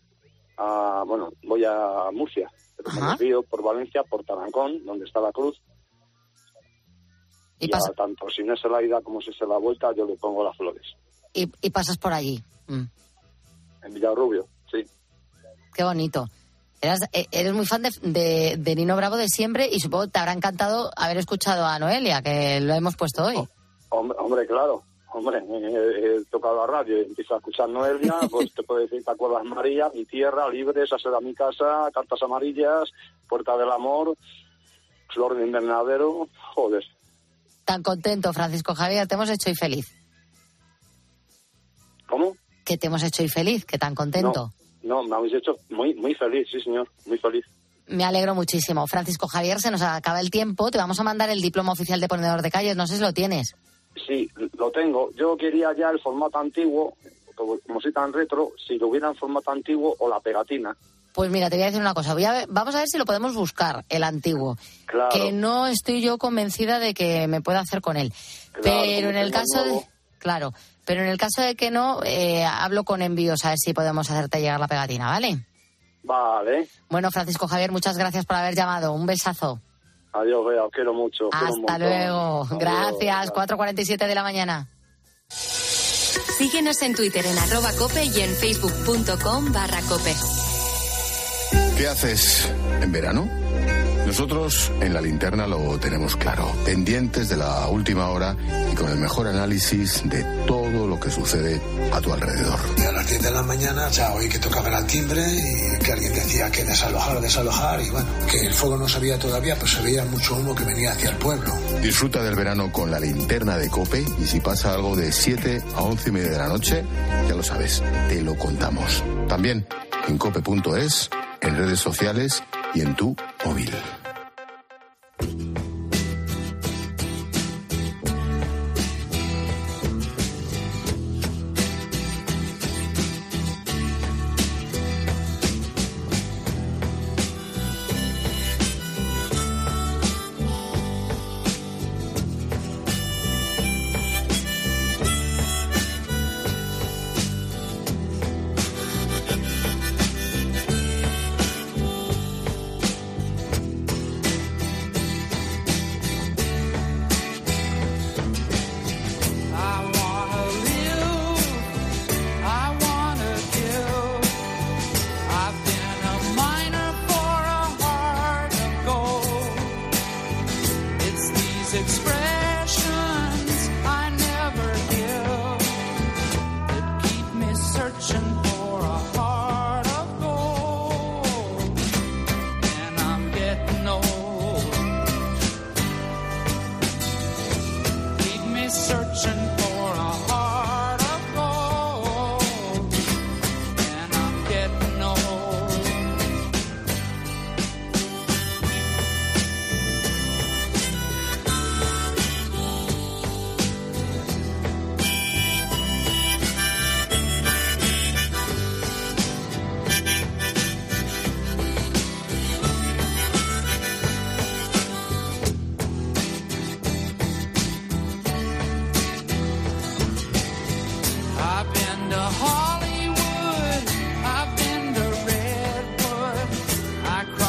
voy a Murcia, pero me desvío por Valencia, por Tarancón, donde está la cruz. Y tanto si no es la ida como si es la vuelta, yo le pongo las flores.
Y pasas por allí.
En Villarrubio, sí.
Qué bonito. Eres muy fan de Nino Bravo de siempre y supongo que te habrá encantado haber escuchado a Noelia, que lo hemos puesto hoy.
Hombre, claro. Hombre, he tocado la radio y empiezo a escuchar Noelia, pues te puedo decir, ¿te acuerdas, María? Mi tierra, libre, esa será mi casa, cartas amarillas, puerta del amor, flor de invernadero, joder.
Tan contento, Francisco Javier, te hemos hecho hoy feliz.
¿Cómo?
Que te hemos hecho hoy feliz, que tan contento.
No, me habéis hecho muy, muy feliz, sí señor, muy feliz.
Me alegro muchísimo. Francisco Javier, se nos acaba el tiempo, te vamos a mandar el diploma oficial de ponedor de calles, no sé si lo tienes.
Sí, lo tengo. Yo quería ya el formato antiguo, como soy tan retro, si lo hubiera en formato antiguo o la pegatina.
Pues mira, te voy a decir una cosa. Vamos a ver si lo podemos buscar, el antiguo.
Claro.
Que no estoy yo convencida de que me pueda hacer con él.
Claro,
pero en el caso de... Claro, pero en el caso de que no, hablo con envíos a ver si podemos hacerte llegar la pegatina, ¿vale?
Vale.
Bueno, Francisco Javier, muchas gracias por haber llamado. Un besazo.
Adiós, Bea, os quiero mucho.
Hasta luego. Adiós. Gracias. 4:47 de la mañana.
Síguenos en Twitter en @cope y en facebook.com/cope.
¿Qué haces en verano? Nosotros en La Linterna lo tenemos claro, pendientes de la última hora y con el mejor análisis de todo lo que sucede a tu alrededor.
Y a las 10 de la mañana ya oí que tocaban al timbre y que alguien decía que desalojar y bueno, que el fuego no se veía todavía, pues se veía mucho humo que venía hacia el pueblo.
Disfruta del verano con La Linterna de COPE y si pasa algo de 7 a 11:30 de la noche, ya lo sabes, te lo contamos. También en cope.es, en redes sociales y en tu móvil.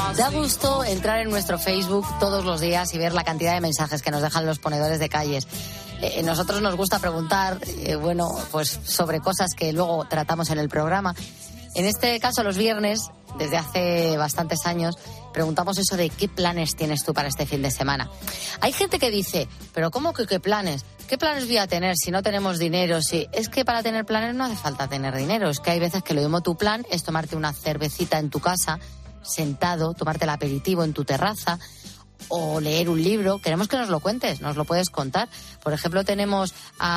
Da gusto entrar en nuestro Facebook todos los días y ver la cantidad de mensajes que nos dejan los ponedores de calles. Nosotros nos gusta preguntar, pues sobre cosas que luego tratamos en el programa. En este caso, los viernes, desde hace bastantes años, preguntamos eso de qué planes tienes tú para este fin de semana. Hay gente que dice, pero ¿cómo que qué planes? ¿Qué planes voy a tener si no tenemos dinero? Es que para tener planes no hace falta tener dinero. Es que hay veces que lo mismo tu plan es tomarte una cervecita en tu casa, sentado, tomarte el aperitivo en tu terraza, o leer un libro. Queremos que nos lo cuentes, nos lo puedes contar. Por ejemplo, tenemos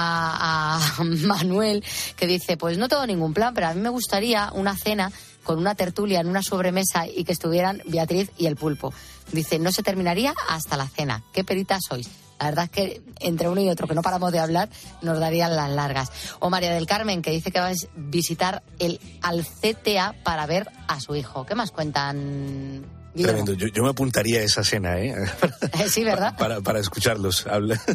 a Manuel que dice, pues no tengo ningún plan, pero a mí me gustaría una cena con una tertulia en una sobremesa y que estuvieran Beatriz y el Pulpo. Dice, no se terminaría hasta la cena. ¿Qué peritas sois? La verdad es que entre uno y otro, que no paramos de hablar, nos darían las largas. O María del Carmen, que dice que va a visitar el Alcetea para ver a su hijo. ¿Qué más cuentan?
Tremendo. Yo me apuntaría a esa cena,
Sí, ¿verdad?
Para escucharlos.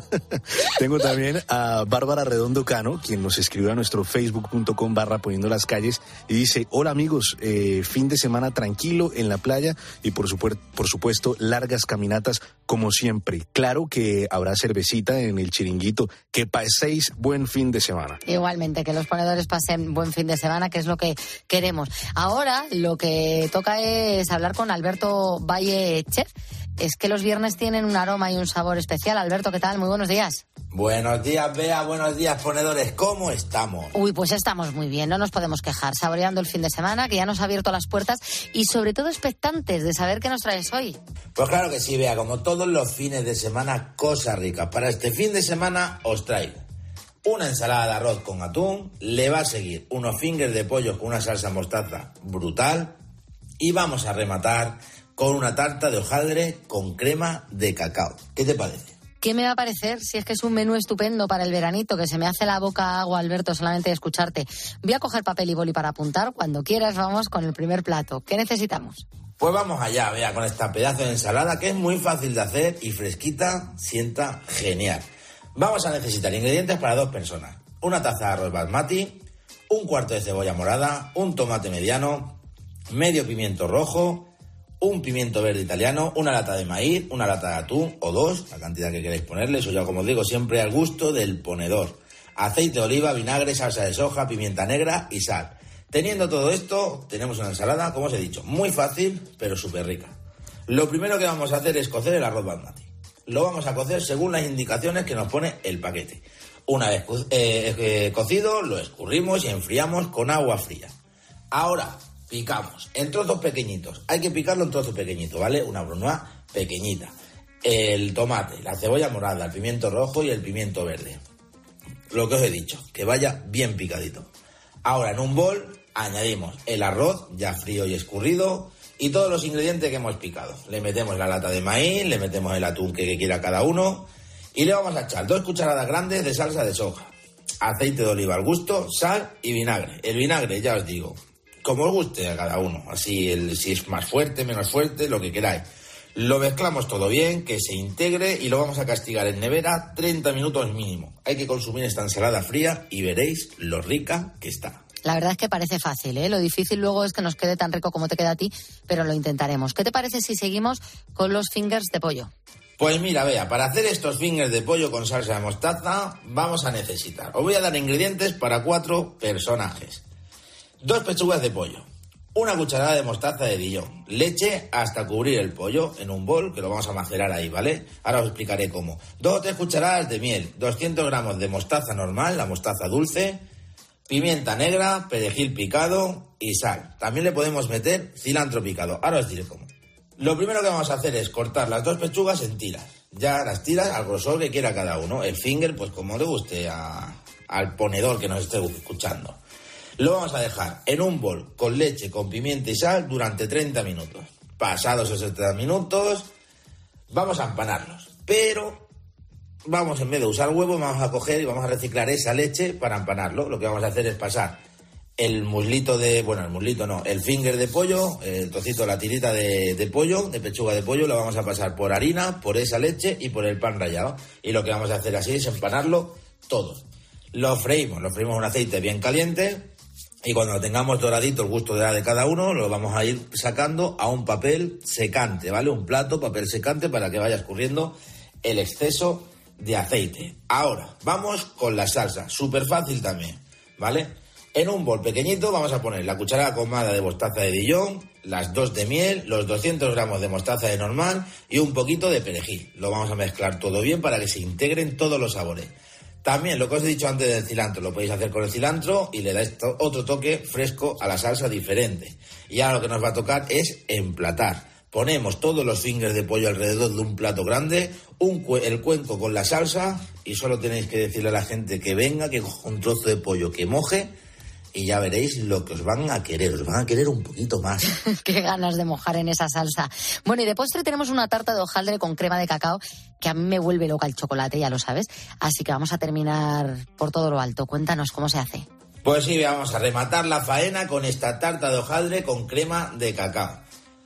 Tengo también a Bárbara Redondo Cano, quien nos escribió a nuestro facebook.com/poniendo las calles y dice, hola amigos, fin de semana tranquilo en la playa y por supuesto largas caminatas como siempre. Claro que habrá cervecita en el chiringuito. Que paséis buen fin de semana.
Igualmente, que los ponedores pasen buen fin de semana, que es lo que queremos. Ahora lo que toca es hablar con Alberto Valle Chef. Es que los viernes tienen un aroma y un sabor especial. Alberto, ¿qué tal? Muy buenos días.
Buenos días, Bea. Buenos días, ponedores. ¿Cómo estamos?
Uy, pues estamos muy bien. No nos podemos quejar. Saboreando el fin de semana, que ya nos ha abierto las puertas y sobre todo expectantes de saber qué nos traes hoy.
Pues claro que sí, Bea. Como todos los fines de semana, cosas ricas. Para este fin de semana os traigo una ensalada de arroz con atún. Le va a seguir unos fingers de pollo con una salsa mostaza brutal. Y vamos a rematar con una tarta de hojaldre con crema de cacao. ¿Qué te parece?
¿Qué me va a parecer? Si es que es un menú estupendo para el veranito, que se me hace la boca agua, Alberto, solamente de escucharte. Voy a coger papel y boli para apuntar. Cuando quieras, vamos con el primer plato. ¿Qué necesitamos?
Pues vamos allá, Bea, con esta pedazo de ensalada que es muy fácil de hacer y fresquita, sienta genial. Vamos a necesitar ingredientes para 2 personas. Una taza de arroz basmati, un cuarto de cebolla morada, un tomate mediano, medio pimiento rojo, un pimiento verde italiano, una lata de maíz, una lata de atún o 2, la cantidad que queréis ponerle, eso ya como os digo, siempre al gusto del ponedor. Aceite de oliva, vinagre, salsa de soja, pimienta negra y sal. Teniendo todo esto, tenemos una ensalada, como os he dicho, muy fácil, pero súper rica. Lo primero que vamos a hacer es cocer el arroz basmati. Lo vamos a cocer según las indicaciones que nos pone el paquete. Una vez cocido, lo escurrimos y enfriamos con agua fría. Ahora picamos en trozos pequeñitos. Hay que picarlo en trozos pequeñitos, ¿vale? Una brunoise pequeñita. El tomate, la cebolla morada, el pimiento rojo y el pimiento verde. Lo que os he dicho, que vaya bien picadito. Ahora en un bol añadimos el arroz ya frío y escurrido y todos los ingredientes que hemos picado. Le metemos la lata de maíz, le metemos el atún que quiera cada uno y le vamos a echar 2 cucharadas grandes de salsa de soja, aceite de oliva al gusto, sal y vinagre. El vinagre, ya os digo, como os guste a cada uno, así si es más fuerte, menos fuerte, lo que queráis. Lo mezclamos todo bien, que se integre y lo vamos a castigar en nevera 30 minutos mínimo. Hay que consumir esta ensalada fría y veréis lo rica que está.
La verdad es que parece fácil, ¿eh? Lo difícil luego es que nos quede tan rico como te queda a ti, pero lo intentaremos. ¿Qué te parece si seguimos con los fingers de pollo?
Pues mira, Bea, para hacer estos fingers de pollo con salsa de mostaza vamos a necesitar, os voy a dar ingredientes para 4 personajes. 2 pechugas de pollo, una cucharada de mostaza de Dijon, leche hasta cubrir el pollo en un bol, que lo vamos a macerar ahí, ¿vale? Ahora os explicaré cómo. 2 o 3 cucharadas de miel, 200 gramos de mostaza normal, la mostaza dulce, pimienta negra, perejil picado y sal. También le podemos meter cilantro picado. Ahora os diré cómo. Lo primero que vamos a hacer es cortar las 2 pechugas en tiras. Ya las tiras al grosor que quiera cada uno. El finger, pues como le guste al ponedor que nos esté escuchando. Lo vamos a dejar en un bol con leche, con pimienta y sal durante 30 minutos. Pasados esos 30 minutos, vamos a empanarlos. Pero vamos, en vez de usar huevo, vamos a coger y vamos a reciclar esa leche para empanarlo. Lo que vamos a hacer es pasar el finger de pollo, el trocito, la tirita de pollo, de pechuga de pollo, lo vamos a pasar por harina, por esa leche y por el pan rallado. Y lo que vamos a hacer así es empanarlo todo. Lo freímos en un aceite bien caliente. Y cuando lo tengamos doradito, el gusto de cada uno, lo vamos a ir sacando a un papel secante, ¿vale? Un plato, papel secante, para que vaya escurriendo el exceso de aceite. Ahora, vamos con la salsa. Súper fácil también, ¿vale? En un bol pequeñito vamos a poner la cucharada colmada de mostaza de Dijon, las 2 de miel, los 200 gramos de mostaza de normal y un poquito de perejil. Lo vamos a mezclar todo bien para que se integren todos los sabores. También lo que os he dicho antes del cilantro, lo podéis hacer con el cilantro y le dais otro toque fresco a la salsa diferente. Y ahora lo que nos va a tocar es emplatar. Ponemos todos los fingers de pollo alrededor de un plato grande, el cuenco con la salsa, y solo tenéis que decirle a la gente que venga, que coja un trozo de pollo que moje, y ya veréis lo que os van a querer un poquito más.
Qué ganas de mojar en esa salsa. Bueno, y de postre tenemos una tarta de hojaldre con crema de cacao, que a mí me vuelve loca el chocolate, ya lo sabes. Así que vamos a terminar por todo lo alto. Cuéntanos cómo se hace.
Pues sí, vamos a rematar la faena con esta tarta de hojaldre con crema de cacao.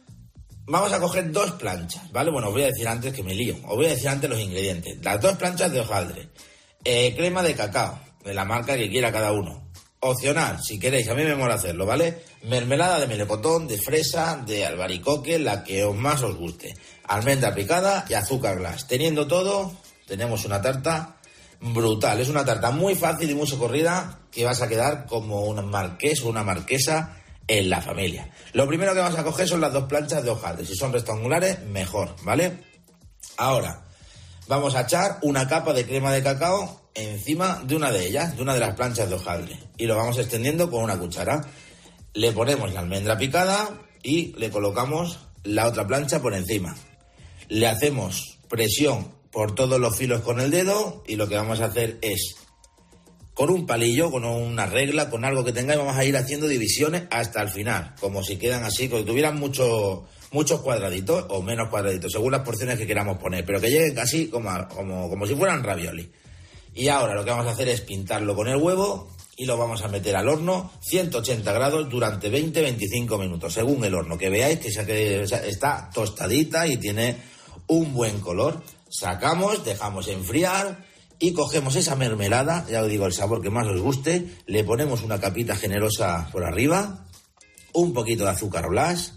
Vamos a coger 2 planchas, ¿vale? Bueno, os voy a decir antes que me lío. Os voy a decir antes los ingredientes. Las 2 planchas de hojaldre. Crema de cacao, de la marca que quiera cada uno. Opcional, si queréis, a mí me mola hacerlo, ¿vale? Mermelada de melocotón, de fresa, de albaricoque, la que más os guste. Almendra picada y azúcar glass. Teniendo todo, tenemos una tarta brutal. Es una tarta muy fácil y muy socorrida, que vas a quedar como un marqués o una marquesa en la familia. Lo primero que vamos a coger son las 2 planchas de hojaldre. Si son rectangulares, mejor, ¿vale? Ahora, vamos a echar una capa de crema de cacao encima de una de ellas, de una de las planchas de hojaldre, y lo vamos extendiendo con una cuchara. Le ponemos la almendra picada y le colocamos la otra plancha por encima. Le hacemos presión por todos los filos con el dedo, y lo que vamos a hacer es, con un palillo, con una regla, con algo que tengáis, vamos a ir haciendo divisiones hasta el final, como si quedan así, como si tuvieran muchos cuadraditos o menos cuadraditos, según las porciones que queramos poner, pero que lleguen casi como si fueran ravioli. Y ahora lo que vamos a hacer es pintarlo con el huevo y lo vamos a meter al horno 180 grados durante 20-25 minutos, según el horno, que veáis que está tostadita y tiene un buen color. Sacamos, dejamos enfriar y cogemos esa mermelada, ya os digo, el sabor que más os guste, le ponemos una capita generosa por arriba, un poquito de azúcar glass,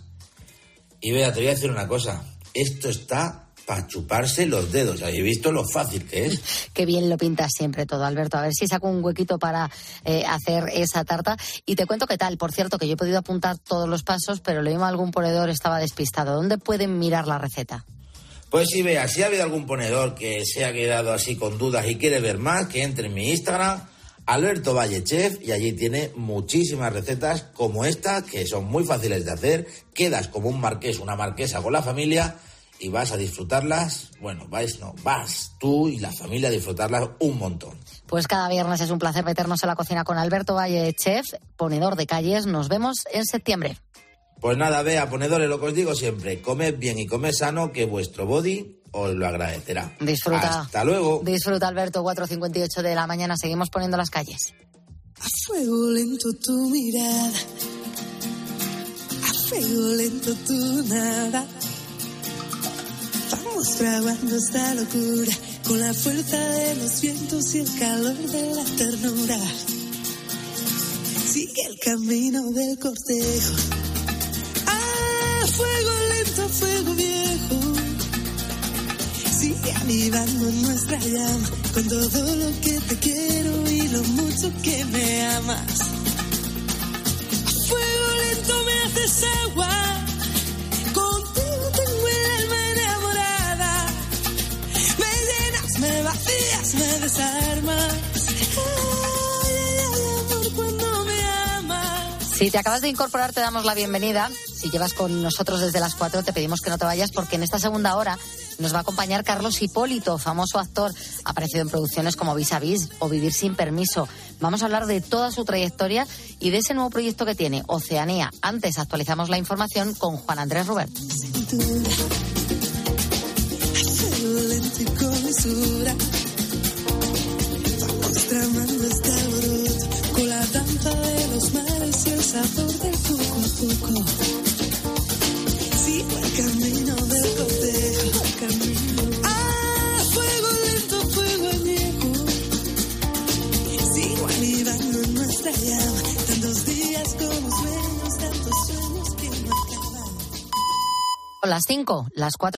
y vea, te voy a decir una cosa, esto está para chuparse los dedos. ¿Habéis visto lo fácil que es?
Qué bien lo pintas siempre todo, Alberto. A ver si saco un huequito para hacer esa tarta. Y te cuento qué tal. Por cierto, que yo he podido apuntar todos los pasos, pero lo mismo algún ponedor estaba despistado. ¿Dónde pueden mirar la receta?
Pues sí, vea, si ha habido algún ponedor que se ha quedado así con dudas y quiere ver más, que entre en mi Instagram, Alberto Valle Chef, y allí tiene muchísimas recetas como esta, que son muy fáciles de hacer. Quedas como un marqués, una marquesa con la familia, y vas a disfrutarlas, vas tú y la familia a disfrutarlas un montón.
Pues cada viernes es un placer meternos en la cocina con Alberto Valle Chef, ponedor de calles. Nos vemos en septiembre.
Pues nada, vea, ponedores, lo que os digo siempre, comed bien y comed sano, que vuestro body os lo agradecerá.
Disfruta.
Hasta luego.
Disfruta, Alberto, 4:58 de la mañana, seguimos poniendo las calles.
A fuego lento tu mirada, a fuego lento tu nada. Vamos fraguando esta locura con la fuerza de los vientos y el calor de la ternura. Sigue el camino del cortejo. Ah, fuego lento, fuego viejo. Sigue avivando nuestra llama con todo lo que te quiero y lo mucho que me amas. A fuego lento me haces agua. Contigo tengo el alma enamorada. Me llenas, me vacías, me desarmas. Ay, ay, ay, amor, cuando me amas.
Si te acabas de incorporar, te damos la bienvenida. Si llevas con nosotros desde las 4, te pedimos que no te vayas, porque en esta segunda hora nos va a acompañar Carlos Hipólito, famoso actor. Ha aparecido en producciones como Vis a Vis o Vivir sin permiso. Vamos a hablar de toda su trayectoria y de ese nuevo proyecto que tiene, Oceanía. Antes actualizamos la información con Juan Andrés Rubert.
Vamos tramando este alboroto con la danza de los mares y el sabor del poco a poco. Sigo el camino del cortejo, el camino. Ah, fuego lento, fuego añejo. Sigo avivando nuestra llama, tantos días
Las 5, las 4.